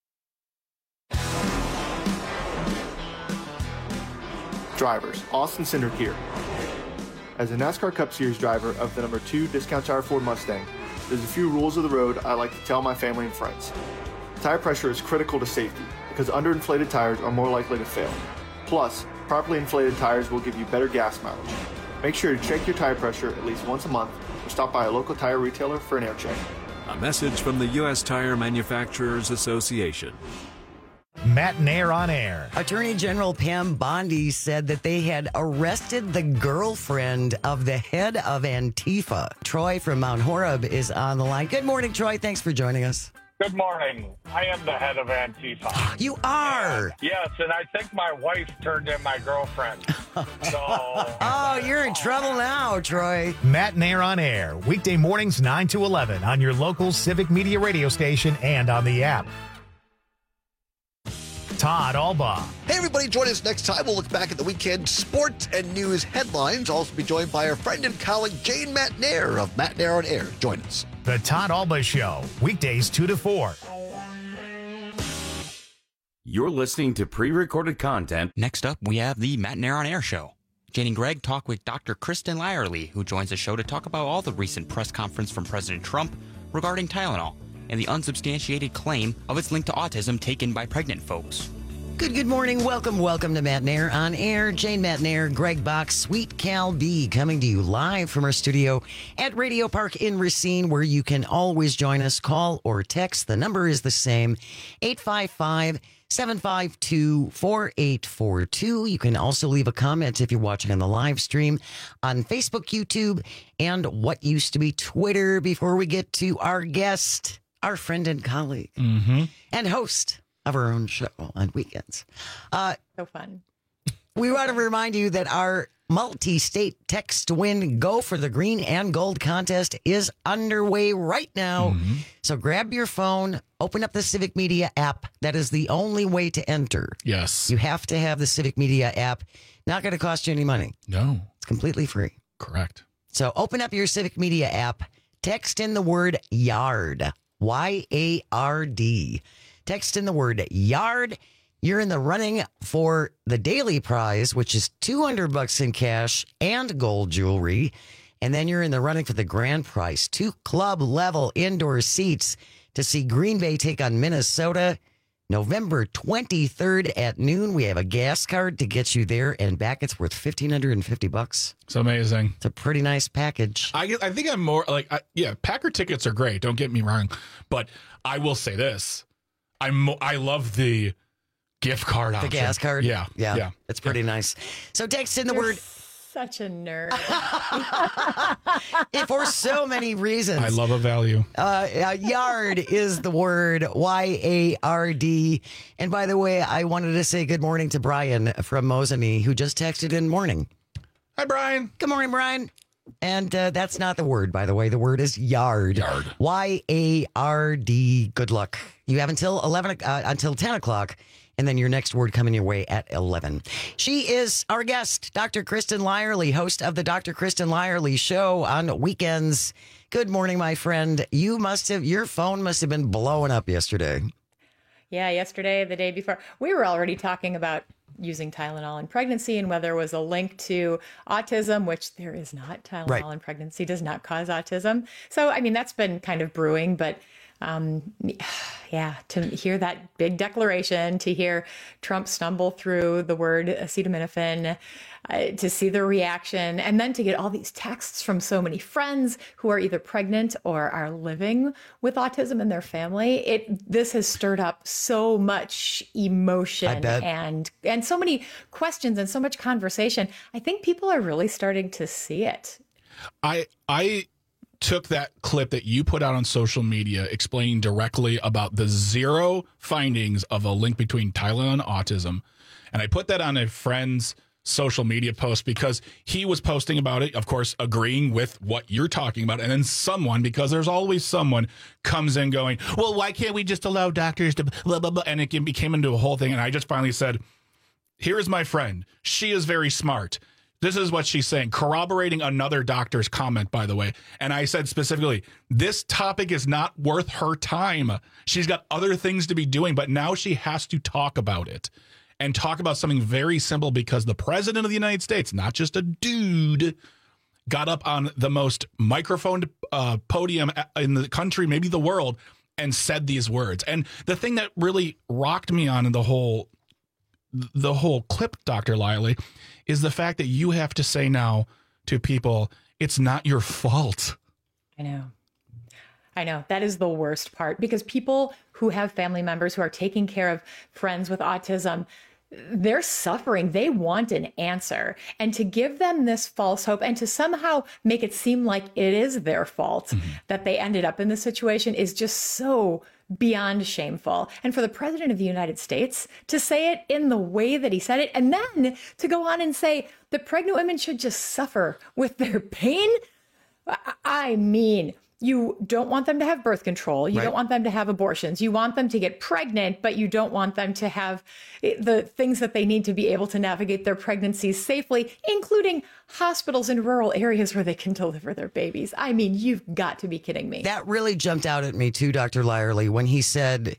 Drivers, Austin Cindric here. As a NASCAR Cup Series driver of the number two Discount Tire Ford Mustang, there's a few rules of the road I like to tell my family and friends. Tire pressure is critical to safety because underinflated tires are more likely to fail. Plus, properly inflated tires will give you better gas mileage. Make sure to check your tire pressure at least once a month or stop by a local tire retailer for an air check. A message from the U S Tire Manufacturers Association. Matt Nair on Air. Attorney General Pam Bondi said that they had arrested the girlfriend of the head of Antifa. Troy from Mount Horeb is on the line. Good morning, Troy. Thanks for joining us. Good morning. I am the head of Antifa. You are? And, yes, and I think my wife turned in my girlfriend. So, oh, you're in trouble now, Troy. Matt Nair on Air. Weekday mornings nine to eleven on your local Civic Media radio station and on the app. Todd Alba. Hey, everybody, join us next time. We'll look back at the weekend sports and news headlines. Also be joined by our friend and colleague, Jane Matt Nair of Matt Nair on Air. Join us. The Todd Alba Show, weekdays two to four. You're listening to pre-recorded content. Next up, we have the Matt Nair on Air Show. Jane and Greg talk with Doctor Kristen Lyerly, who joins the show to talk about all the recent press conference from President Trump regarding Tylenol and the unsubstantiated claim of its link to autism taken by pregnant folks. Good, good morning. Welcome, welcome to Matt Nair on Air. Jane Matt Nair, Greg Box, Sweet Cal B, coming to you live from our studio at Radio Park in Racine, where you can always join us, call or text. The number is the same, eight five five, seven five two, four eight four two. You can also leave a comment if you're watching on the live stream on Facebook, YouTube, and what used to be Twitter. Before we get to our guest, our friend and colleague, mm-hmm. and host of our own show on weekends. Uh, so fun. We want to remind you that our multi-state text to win Go for the Green and Gold contest is underway right now. Mm-hmm. So grab your phone, open up the Civic Media app. That is the only way to enter. Yes. You have to have the Civic Media app. Not going to cost you any money. No. It's completely free. Correct. So open up your Civic Media app, text in the word YARD, Y A R D. Text in the word yard. You're in the running for the daily prize, which is two hundred bucks in cash and gold jewelry. And then you're in the running for the grand prize, two club level indoor seats to see Green Bay take on Minnesota November twenty-third at noon. We have a gas card to get you there and back. It's worth fifteen hundred fifty bucks. It's amazing. It's a pretty nice package. I, I think I'm more like, I, yeah, Packer tickets are great. Don't get me wrong. But I will say this. I'm, I love the gift card option. The gas card? Yeah. Yeah. yeah. It's pretty nice. So text in the You're word. Such a nerd. For so many reasons. I love a value. Uh, uh, yard is the word, Y A R D. And by the way, I wanted to say good morning to Brian from Mosany, who just texted in morning. Hi, Brian. Good morning, Brian. And uh, that's not the word, by the way. The word is yard. Yard. Y A R D. Good luck. You have until eleven uh, until ten o'clock, and then your next word coming your way at eleven. She is our guest, Doctor Kristen Lyerly, host of the Doctor Kristen Lyerly Show on weekends. Good morning, my friend. You must have your phone must have been blowing up yesterday. Yeah, yesterday, the day before, we were already talking about using Tylenol in pregnancy and whether there was a link to autism, which there is not. Tylenol Right. in pregnancy does not cause autism. So, I mean, that's been kind of brewing, but um, yeah, to hear that big declaration, to hear Trump stumble through the word acetaminophen, uh, to see the reaction, and then to get all these texts from so many friends who are either pregnant or are living with autism in their family. It this has stirred up so much emotion and and so many questions and so much conversation. I think people are really starting to see it. I I took that clip that you put out on social media explaining directly about the zero findings of a link between Tylenol and autism, and I put that on a friend's social media post because he was posting about it, of course, agreeing with what you're talking about. And then someone, because there's always someone, comes in going, well, why can't we just allow doctors to blah, blah, blah? And it became into a whole thing. And I just finally said, here is my friend. She is very smart. This is what she's saying, corroborating another doctor's comment, by the way. And I said specifically, this topic is not worth her time. She's got other things to be doing, but now she has to talk about it. And talk about something very simple because the president of the United States, not just a dude, got up on the most microphoned uh, podium in the country, maybe the world, and said these words. And the thing that really rocked me on in the whole the whole clip, Doctor Lyerly, is the fact that you have to say now to people, it's not your fault. I know. I know. That is the worst part, because people who have family members who are taking care of friends with autism, they're suffering. They want an answer. And to give them this false hope and to somehow make it seem like it is their fault mm-hmm. that they ended up in this situation is just so beyond shameful. And for the president of the United States to say it in the way that he said it, and then to go on and say that pregnant women should just suffer with their pain. I mean, you don't want them to have birth control. You right. don't want them to have abortions. You want them to get pregnant, but you don't want them to have the things that they need to be able to navigate their pregnancies safely, including hospitals in rural areas where they can deliver their babies. I mean, you've got to be kidding me. That really jumped out at me too, Doctor Lyerly, when he said,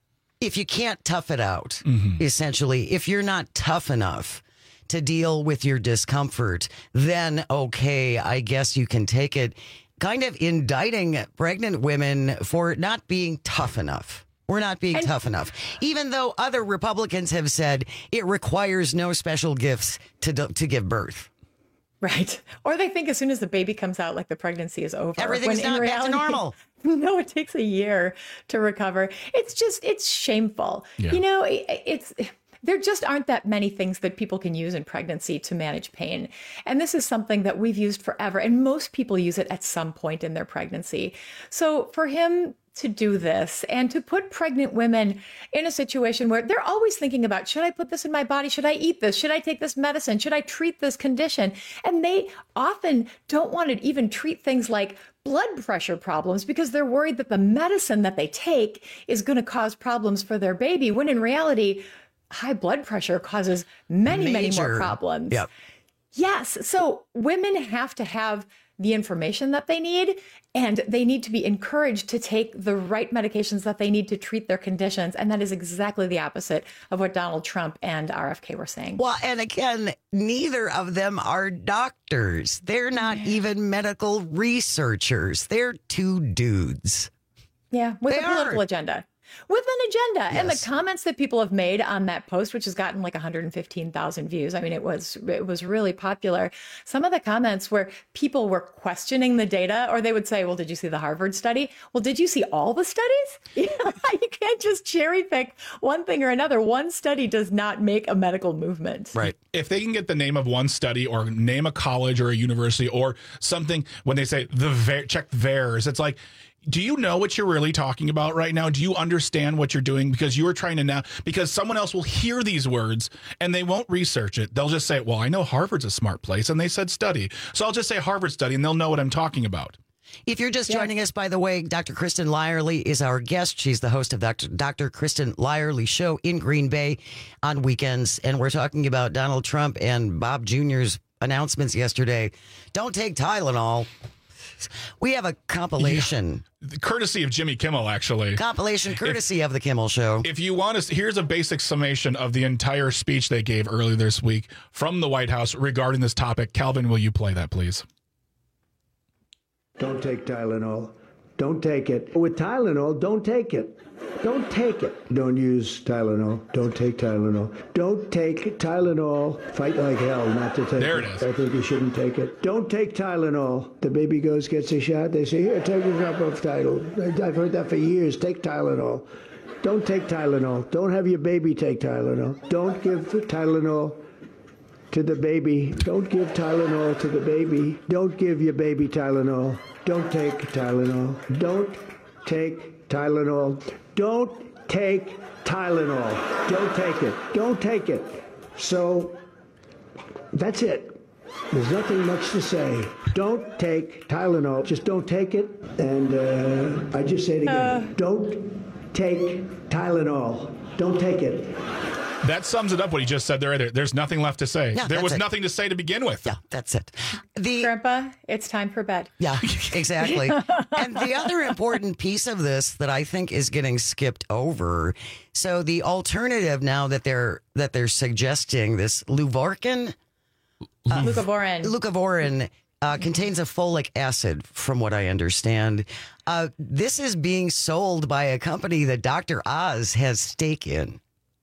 if you can't tough it out, mm-hmm. essentially, if you're not tough enough to deal with your discomfort, then okay, I guess you can take it. Kind of indicting pregnant women for not being tough enough. We're not being and, tough enough. Even though other Republicans have said it requires no special gifts to to give birth. Right. Or they think as soon as the baby comes out, like the pregnancy is over. Everything's not back to normal. No, it takes a year to recover. It's just, it's shameful. Yeah. You know, it, it's... There just aren't that many things that people can use in pregnancy to manage pain. And this is something that we've used forever. And most people use it at some point in their pregnancy. So for him to do this and to put pregnant women in a situation where they're always thinking about, should I put this in my body? Should I eat this? Should I take this medicine? Should I treat this condition? And they often don't want to even treat things like blood pressure problems because they're worried that the medicine that they take is going to cause problems for their baby, when in reality, high blood pressure causes many, Major. many more problems. Yep. Yes. So women have to have the information that they need, and they need to be encouraged to take the right medications that they need to treat their conditions. And that is exactly the opposite of what Donald Trump and R F K were saying. Well, and again, neither of them are doctors. They're not even medical researchers. They're two dudes. Yeah, with they a political are. agenda. With an agenda. Yes. And the comments that people have made on that post, which has gotten like one hundred fifteen thousand views. I mean, it was it was really popular. Some of the comments where people were questioning the data, or they would say, well, did you see the Harvard study? Well, did you see all the studies? You know, you can't just cherry pick one thing or another. One study does not make a medical movement. Right. If they can get the name of one study or name a college or a university or something, when they say the ver- check V A E R S, it's like, do you know what you're really talking about right now? Do you understand what you're doing? Because you are trying to now, because someone else will hear these words and they won't research it. They'll just say, well, I know Harvard's a smart place and they said study. So I'll just say Harvard study and they'll know what I'm talking about. If you're just yeah. joining us, by the way, Doctor Kristen Lyerly is our guest. She's the host of Doctor Doctor Kristen Lyerly Show in Green Bay on weekends. And we're talking about Donald Trump and Bob Junior's announcements yesterday. Don't take Tylenol. We have a compilation. Yeah. Courtesy of Jimmy Kimmel, actually. Compilation courtesy if, of the Kimmel Show. If you want to, here's a basic summation of the entire speech they gave earlier this week from the White House regarding this topic. Calvin, will you play that, please? Don't take Tylenol. Don't take it. With Tylenol, don't take it. Don't take it. Don't use Tylenol. Don't take Tylenol. Don't take Tylenol. Fight like hell not to take there it. There it is. I think you shouldn't take it. Don't take Tylenol. The baby goes, gets a shot. They say, here, take a drop of Tylenol. I've heard that for years. Take Tylenol. Don't take Tylenol. Don't have your baby take Tylenol. Don't give Tylenol to the baby. Don't give Tylenol to the baby. Don't give your baby Tylenol. Don't take Tylenol. Don't take Tylenol. Don't take Tylenol. Don't take it. Don't take it. So that's it. There's nothing much to say. Don't take Tylenol. Just don't take it. And uh, I just say it again. Uh. Don't take Tylenol. Don't take it. That sums it up what he just said there. Right there. There's nothing left to say. Yeah, there was it. nothing to say to begin with. Yeah, that's it. The Grandpa, it's time for bed. Yeah, exactly. And the other important piece of this that I think is getting skipped over. So the alternative now that they're that they're suggesting, this Luvorin, uh, Leucovorin, Leucovorin uh, contains a folic acid, from what I understand. Uh, this is being sold by a company that Doctor Oz has stake in.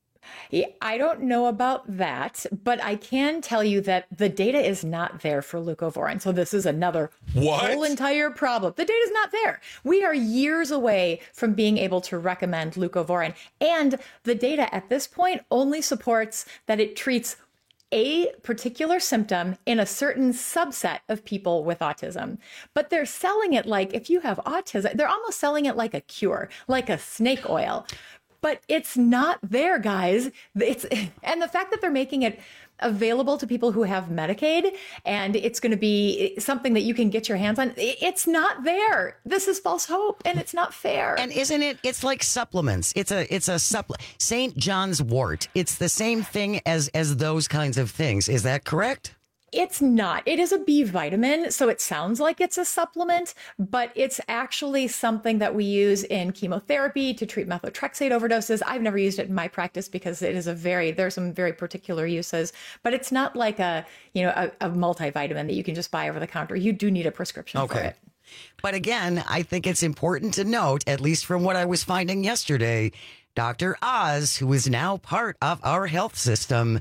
I don't know about that, but I can tell you that the data is not there for leucovorin. So this is another what? whole entire problem. The data is not there. We are years away from being able to recommend leucovorin. And the data at this point only supports that it treats a particular symptom in a certain subset of people with autism. But they're selling it like, if you have autism, they're almost selling it like a cure, like a snake oil. But it's not there, guys. It's and the fact that they're making it available to people who have Medicaid and it's going to be something that you can get your hands on, it's not there. This is false hope and it's not fair. And isn't it? It's like supplements. It's a it's a supplement. Saint John's wort. It's the same thing as as those kinds of things. Is that correct? It's not. It is a B vitamin, so it sounds like it's a supplement, but it's actually something that we use in chemotherapy to treat methotrexate overdoses. I've never used it in my practice because it is a very, there's some very particular uses, but it's not like a, you know, a, a multivitamin that you can just buy over the counter. You do need a prescription okay. for it. But again, I think it's important to note, at least from what I was finding yesterday, Doctor Oz, who is now part of our health system,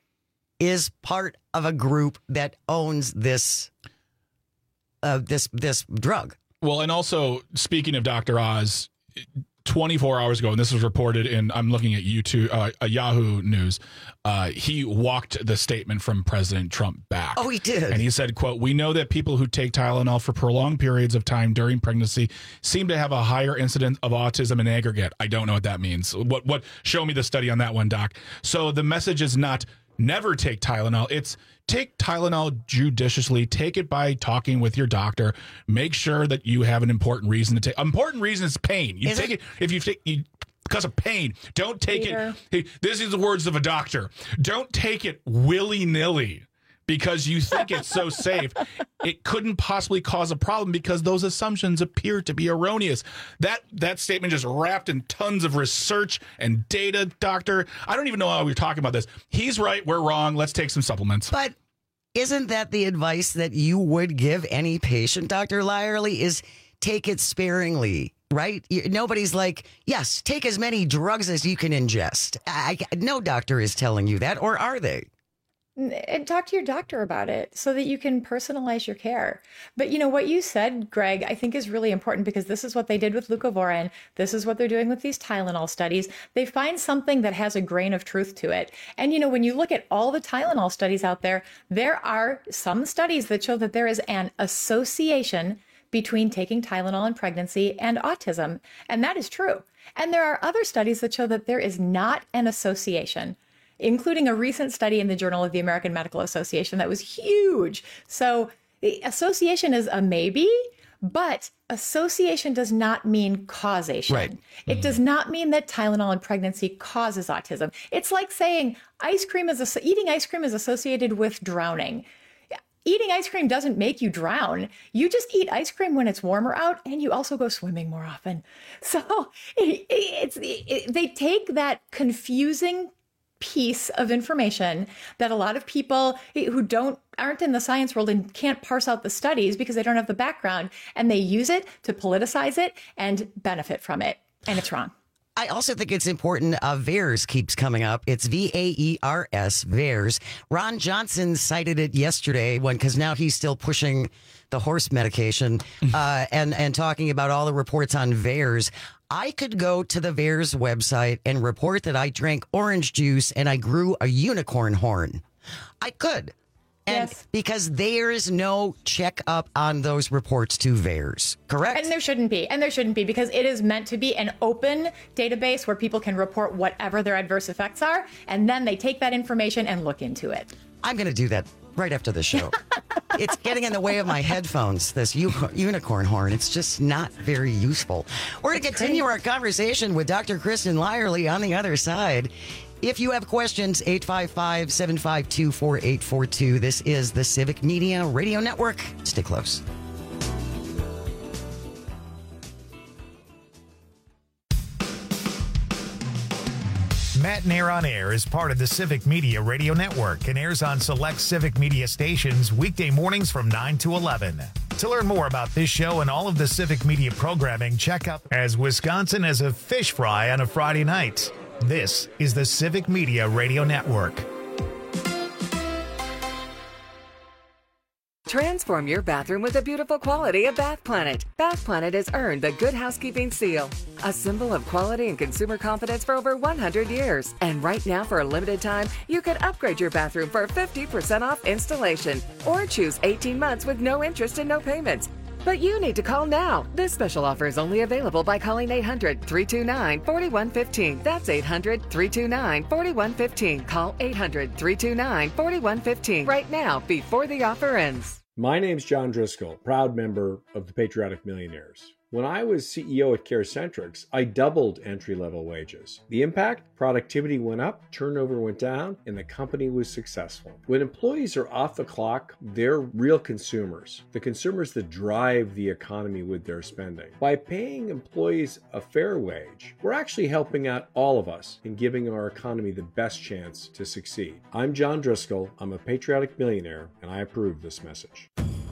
is part of a group that owns this uh, this this drug. Well, and also speaking of Doctor Oz, twenty-four hours ago, and this was reported in, I'm looking at YouTube, uh, uh, Yahoo News, uh, he walked the statement from President Trump back. Oh, he did. And he said, quote, "We know that people who take Tylenol for prolonged periods of time during pregnancy seem to have a higher incidence of autism in aggregate." I don't know what that means. What, what, show me the study on that one, Doc. So the message is not never take Tylenol. It's take Tylenol judiciously. Take it by talking with your doctor. Make sure that you have an important reason to take. Important reason is pain. You is take it, it if you take you because of pain. Don't take Peter. it. Hey, this is the words of a doctor. Don't take it willy-nilly because you think it's so safe. It couldn't possibly cause a problem because those assumptions appear to be erroneous. That that statement just wrapped in tons of research and data, doctor. I don't even know how we're talking about this. He's right. We're wrong. Let's take some supplements. But isn't that the advice that you would give any patient, Doctor Lyerly, is take it sparingly, right? You, nobody's like, yes, take as many drugs as you can ingest. I, no doctor is telling you that, or are they? And talk to your doctor about it so that you can personalize your care. But you know, what you said, Greg, I think is really important because this is what they did with leucovorin. This is what they're doing with these Tylenol studies. They find something that has a grain of truth to it. And you know, when you look at all the Tylenol studies out there, there are some studies that show that there is an association between taking Tylenol in pregnancy and autism. And that is true. And there are other studies that show that there is not an association, including a recent study in the Journal of the American Medical Association that was huge. So the association is a maybe, but association does not mean causation. Right. It mm-hmm. does not mean that Tylenol in pregnancy causes autism. It's like saying ice cream is eating ice cream is associated with drowning. Eating ice cream doesn't make you drown. You just eat ice cream when it's warmer out, and you also go swimming more often. So it, it's it, they take that confusing piece of information that a lot of people who don't aren't in the science world and can't parse out the studies because they don't have the background, and they use it to politicize it and benefit from it, and it's wrong. I also think it's important. Uh, VAERS keeps coming up. It's V A E R S, VAERS. Ron Johnson cited it yesterday when, because now he's still pushing the horse medication uh, and, and talking about all the reports on VAERS. I could go to the VAERS website and report that I drank orange juice and I grew a unicorn horn. I could. And yes. Because there is no checkup on those reports to VAERS, correct? And there shouldn't be. And there shouldn't be because it is meant to be an open database where people can report whatever their adverse effects are. And then they take that information and look into it. I'm going to do that right after the show. It's getting in the way of my headphones, this u- unicorn horn. It's just not very useful. We're going to continue our conversation with Doctor Kristen Lyerly on the other side. If you have questions, eight five five, seven five two, four eight four two. This is the Civic Media Radio Network. Stay close. Matt Nair on Air is part of the Civic Media Radio Network and airs on select Civic Media stations weekday mornings from nine to eleven. To learn more about this show and all of the Civic Media programming, check out As Wisconsin as a Fish Fry on a Friday night. This is the Civic Media Radio Network. Transform your bathroom with the beautiful quality of Bath Planet. Bath Planet has earned the Good Housekeeping seal, a symbol of quality and consumer confidence for over one hundred years. And right now, for a limited time, you can upgrade your bathroom for fifty percent off installation or choose eighteen months with no interest and no payments. But you need to call now. This special offer is only available by calling eight hundred, three two nine, four one one five. That's eight hundred, three two nine, four one one five. Call eight hundred, three two nine, four one one five right now before the offer ends. My name's John Driscoll, proud member of the Patriotic Millionaires. When I was C E O at CareCentrix, I doubled entry-level wages. The impact? Productivity went up, turnover went down, and the company was successful. When employees are off the clock, they're real consumers, the consumers that drive the economy with their spending. By paying employees a fair wage, we're actually helping out all of us in giving our economy the best chance to succeed. I'm John Driscoll, I'm a patriotic millionaire, and I approve this message.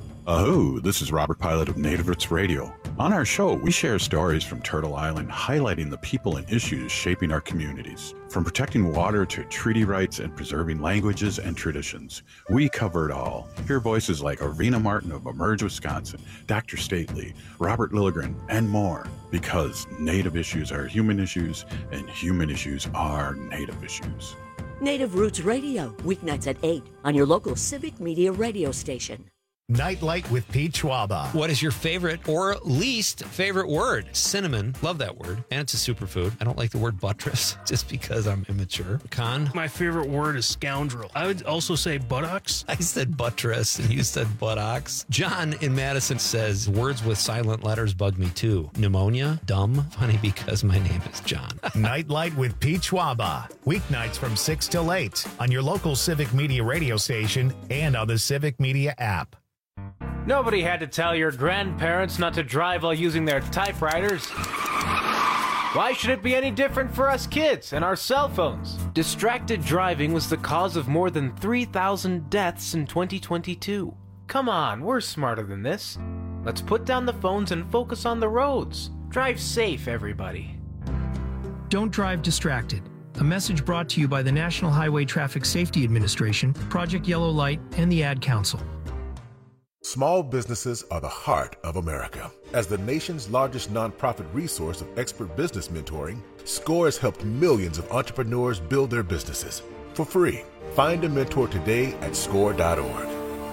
Aho, this is Robert Pilot of Native Roots Radio. On our show, we share stories from Turtle Island highlighting the people and issues shaping our communities. From protecting water to treaty rights and preserving languages and traditions, we cover it all. Hear voices like Arvina Martin of Emerge, Wisconsin, Doctor Stately, Robert Lilligren, and more. Because Native issues are human issues, and human issues are Native issues. Native Roots Radio, weeknights at eight on your local Civic Media radio station. Nightlight with Pete Schwaba. What is your favorite or least favorite word? Cinnamon. Love that word. And it's a superfood. I don't like the word buttress just because I'm immature. Con? My favorite word is scoundrel. I would also say buttocks. I said buttress and you said buttocks. John in Madison says words with silent letters bug me too. Pneumonia? Dumb? Funny because my name is John. Nightlight with Pete Schwaba. Weeknights from six till eight on your local Civic Media radio station and on the Civic Media app. Nobody had to tell your grandparents not to drive while using their typewriters. Why should it be any different for us kids and our cell phones? Distracted driving was the cause of more than three thousand deaths in twenty twenty-two. Come on, we're smarter than this. Let's put down the phones and focus on the roads. Drive safe, everybody. Don't drive distracted. A message brought to you by the National Highway Traffic Safety Administration, Project Yellow Light, and the Ad Council. Small businesses are the heart of America. As the nation's largest nonprofit resource of expert business mentoring, SCORE has helped millions of entrepreneurs build their businesses for free. Find a mentor today at score dot org.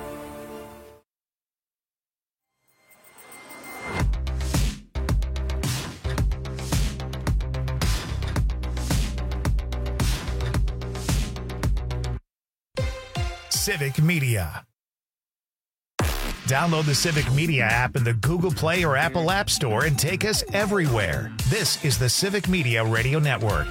Civic Media. Download the Civic Media app in the Google Play or Apple App Store and take us everywhere. This is the Civic Media Radio Network.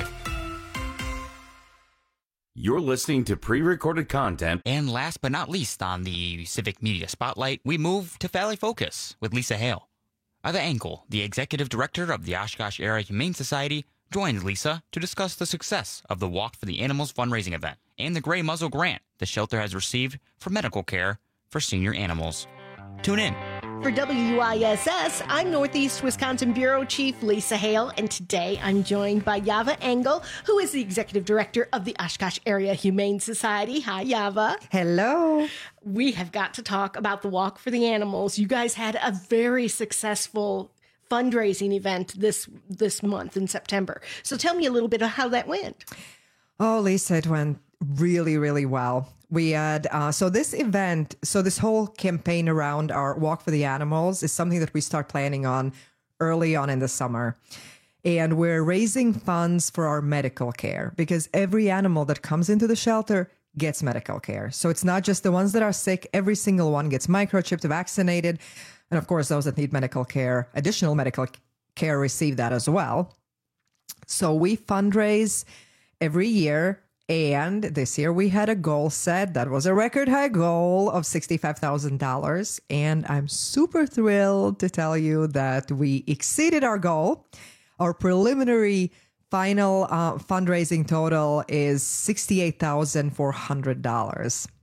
You're listening to pre-recorded content. And last but not least on the Civic Media Spotlight, we move to Valley Focus with Lisa Hale. Ava Engel, the Executive Director of the Oshkosh Area Humane Society, joined Lisa to discuss the success of the Walk for the Animals fundraising event and the Gray Muzzle grant the shelter has received for medical care for senior animals. Tune in. For W I S S, I'm Northeast Wisconsin Bureau Chief Lisa Hale, and today I'm joined by Yava Engel, who is the Executive Director of the Oshkosh Area Humane Society. Hi, Yava. Hello. We have got to talk about the Walk for the Animals. You guys had a very successful fundraising event this this month in September. So tell me a little bit of how that went. Oh, Lisa, it went really, really well. We had, uh, so this event, so this whole campaign around our Walk for the Animals is something that we start planning on early on in the summer. And we're raising funds for our medical care because every animal that comes into the shelter gets medical care. So it's not just the ones that are sick. Every single one gets microchipped, vaccinated. And of course, those that need medical care, additional medical care, receive that as well. So we fundraise every year. And this year we had a goal set that was a record high goal of sixty-five thousand dollars. And I'm super thrilled to tell you that we exceeded our goal. Our preliminary final uh, fundraising total is sixty-eight thousand four hundred dollars.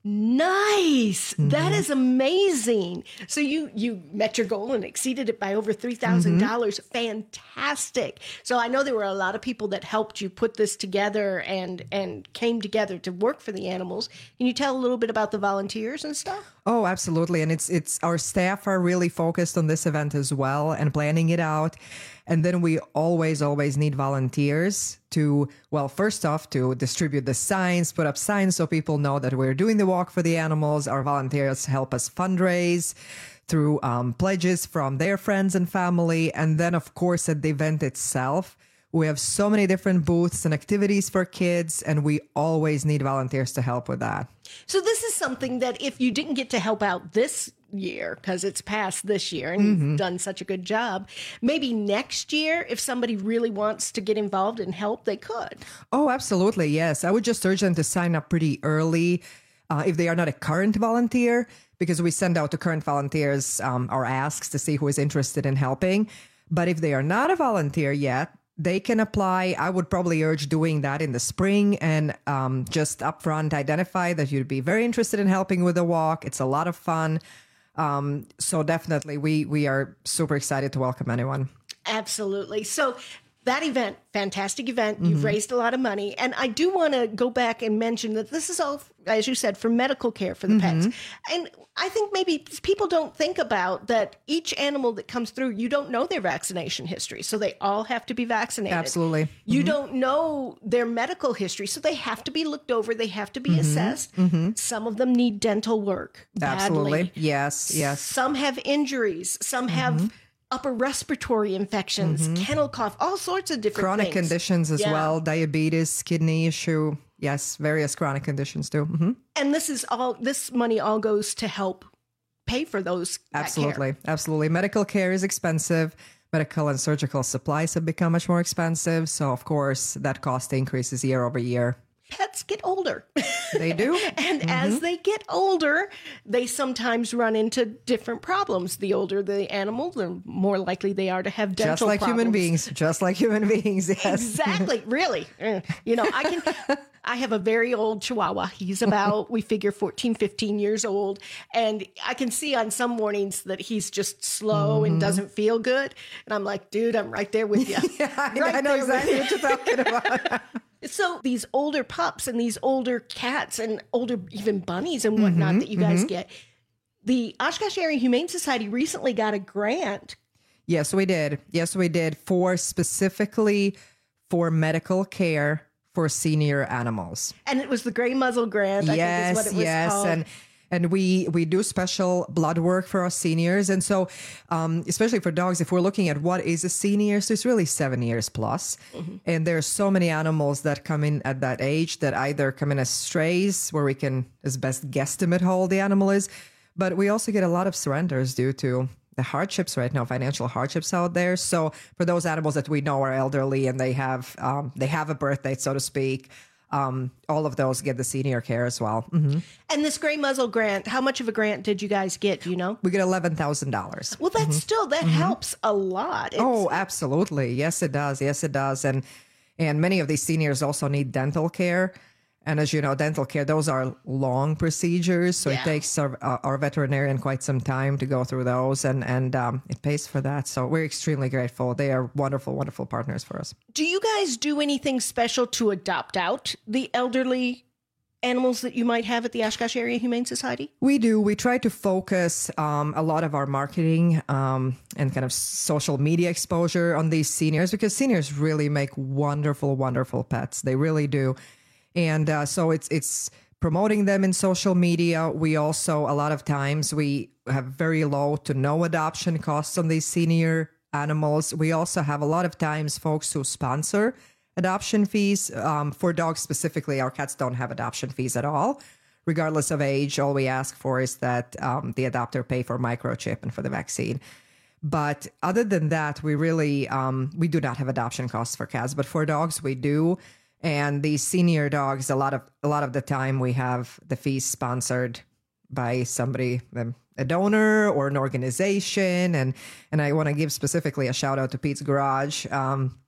Nice. Mm-hmm. That is amazing. So you you met your goal and exceeded it by over three thousand dollars. Mm-hmm. Fantastic. So I know there were a lot of people that helped you put this together and and came together to work for the animals. Can you tell a little bit about the volunteers and stuff? Oh, absolutely. And it's it's our staff are really focused on this event as well and planning it out. And then we always, always need volunteers to, well, first off, to distribute the signs, put up signs so people know that we're doing the walk for the animals. Our volunteers help us fundraise through um, pledges from their friends and family. And then, of course, at the event itself, we have so many different booths and activities for kids, and we always need volunteers to help with that. So this is something that if you didn't get to help out this year, because it's past this year and Mm-hmm. you've done such a good job, maybe next year, if somebody really wants to get involved and help, they could. Oh, absolutely. Yes. I would just urge them to sign up pretty early uh, if they are not a current volunteer, because we send out to current volunteers um, our asks to see who is interested in helping. But if they are not a volunteer yet, they can apply. I would probably urge doing that in the spring and um, just upfront identify that you'd be very interested in helping with the walk. It's a lot of fun. Um, so definitely we, we are super excited to welcome anyone. Absolutely. So that event, fantastic event. You've Mhm. raised a lot of money. And I do want to go back and mention that this is all, as you said, for medical care for the Mhm. pets. And I think maybe people don't think about that each animal that comes through, you don't know their vaccination history. So they all have to be vaccinated. Absolutely. You Mhm. don't know their medical history. So they have to be looked over. They have to be Mhm. assessed. Mhm. Some of them need dental work badly. Absolutely. Yes. Yes. Some have injuries. Some have upper respiratory infections, Mhm. kennel cough, all sorts of different Chronic things. conditions as Yeah. well, diabetes, kidney issue. Yes, various chronic conditions too. Mhm. And this is all, this money all goes to help pay for those. that care. Absolutely. Absolutely. Medical care is expensive. Medical and surgical supplies have become much more expensive. So, of course, that cost increases year over year. Pets get older. They do. And as they get older, they sometimes run into different problems. The older the animal, the more likely they are to have dental Just like problems. human beings. Just like human beings. Yes. Exactly. Really. Uh, You know, I can, I have a very old Chihuahua. He's about, we figure fourteen, fifteen years old. And I can see on some mornings that he's just slow and doesn't feel good. And I'm like, dude, I'm right there with you. yeah, I, Right I know there with exactly you. what you're talking about. So these older pups and these older cats and older even bunnies and whatnot Mhm, that you guys mhm. get, the Oshkosh Area Humane Society recently got a grant. Yes, we did. Yes, we did for specifically for medical care for senior animals. And it was the Gray Muzzle Grant, I yes, think is what it was yes, called. and and we we do special blood work for our seniors, and so um, especially for dogs, if we're looking at what is a senior, so it's really seven years plus, and there are so many animals that come in at that age that either come in as strays, where we can as best guesstimate how old the animal is, but we also get a lot of surrenders due to the hardships right now, financial hardships out there. So for those animals that we know are elderly and they have um, they have a birth date, so to speak, um, all of those get the senior care as well. Mhm. And this Gray Muzzle Grant, how much of a grant did you guys get? Do you know? We get eleven thousand dollars. Well, that's still, that helps a lot. It's, Oh, absolutely. Yes, it does. Yes, it does. And and many of these seniors also need dental care. And as you know, dental care, those are long procedures. So Yeah. it takes our, uh, our veterinarian quite some time to go through those. And, and um, it pays for that. So we're extremely grateful. They are wonderful, wonderful partners for us. Do you guys do anything special to adopt out the elderly animals that you might have at the Oshkosh Area Humane Society? We do. We try to focus um, a lot of our marketing um, and kind of social media exposure on these seniors, because seniors really make wonderful, wonderful pets. They really do. And uh, so it's it's promoting them in social media. We also, a lot of times, we have very low to no adoption costs on these senior animals. We also have a lot of times folks who sponsor adoption fees. Um, for dogs specifically, our cats don't have adoption fees at all. Regardless of age, all we ask for is that um, the adopter pay for microchip and for the vaccine. But other than that, we really, um, we do not have adoption costs for cats, but for dogs, we do. And these senior dogs, a lot of a lot of the time, we have the fees sponsored by somebody, um, a donor or an organization. And and I want to give specifically a shout out to Pete's Garage. Um,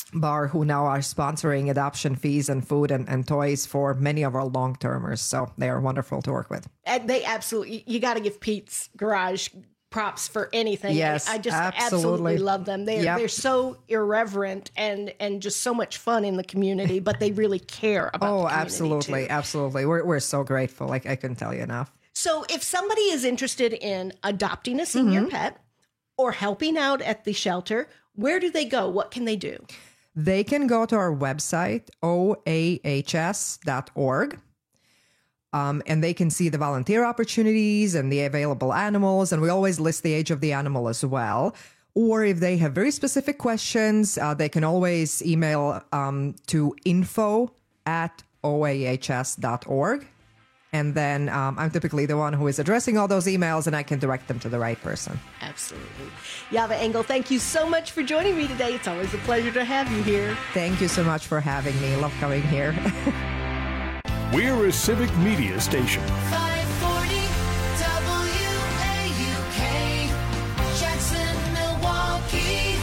bar who now are sponsoring adoption fees and food and, and toys for many of our long-termers. So they are wonderful to work with. And they absolutely, you got to give Pete's Garage props for anything. Yes, I, I just absolutely. absolutely love them. They're, Yep. they're so irreverent and, and just so much fun in the community, but they really care about Oh, the community absolutely. too. Absolutely. We're, we're so grateful. Like, I couldn't tell you enough. So if somebody is interested in adopting a senior Mm-hmm. pet or helping out at the shelter, where do they go? What can they do? They can go to our website, O A H S dot org, um, and they can see the volunteer opportunities and the available animals. And we always list the age of the animal as well. Or if they have very specific questions, uh, they can always email um, to info at O A H S dot org. And then um, I'm typically the one who is addressing all those emails, and I can direct them to the right person. Absolutely. Yava Engel, thank you so much for joining me today. It's always a pleasure to have you here. Thank you so much for having me. Love coming here. We're a civic media station. five forty W A U K, Jackson, Milwaukee.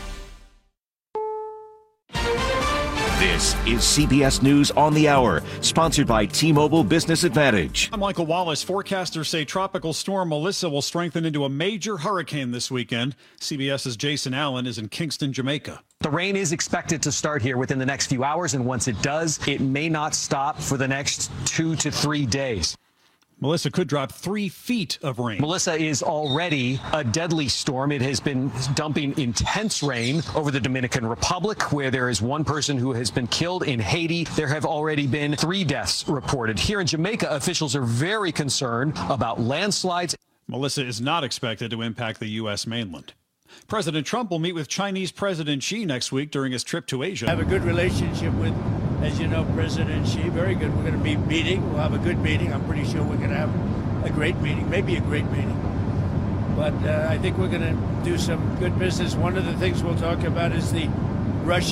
This is C B S News on the Hour, sponsored by T-Mobile Business Advantage. I'm Michael Wallace. Forecasters say Tropical Storm Melissa will strengthen into a major hurricane this weekend. CBS's Jason Allen is in Kingston, Jamaica. The rain is expected to start here within the next few hours, and once it does, it may not stop for the next two to three days. Melissa could drop three feet of rain. Melissa is already a deadly storm. It has been dumping intense rain over the Dominican Republic, where there is one person who has been killed. In Haiti, there have already been three deaths reported. Here in Jamaica, officials are very concerned about landslides. Melissa is not expected to impact the U S mainland. President Trump will meet with Chinese President Xi next week during his trip to Asia. I have a good relationship with, as you know, President Xi. Very good. We're going to be meeting. We'll have a good meeting. I'm pretty sure we're going to have a great meeting, maybe a great meeting. But uh, I think we're going to do some good business. One of the things we'll talk about is the Russian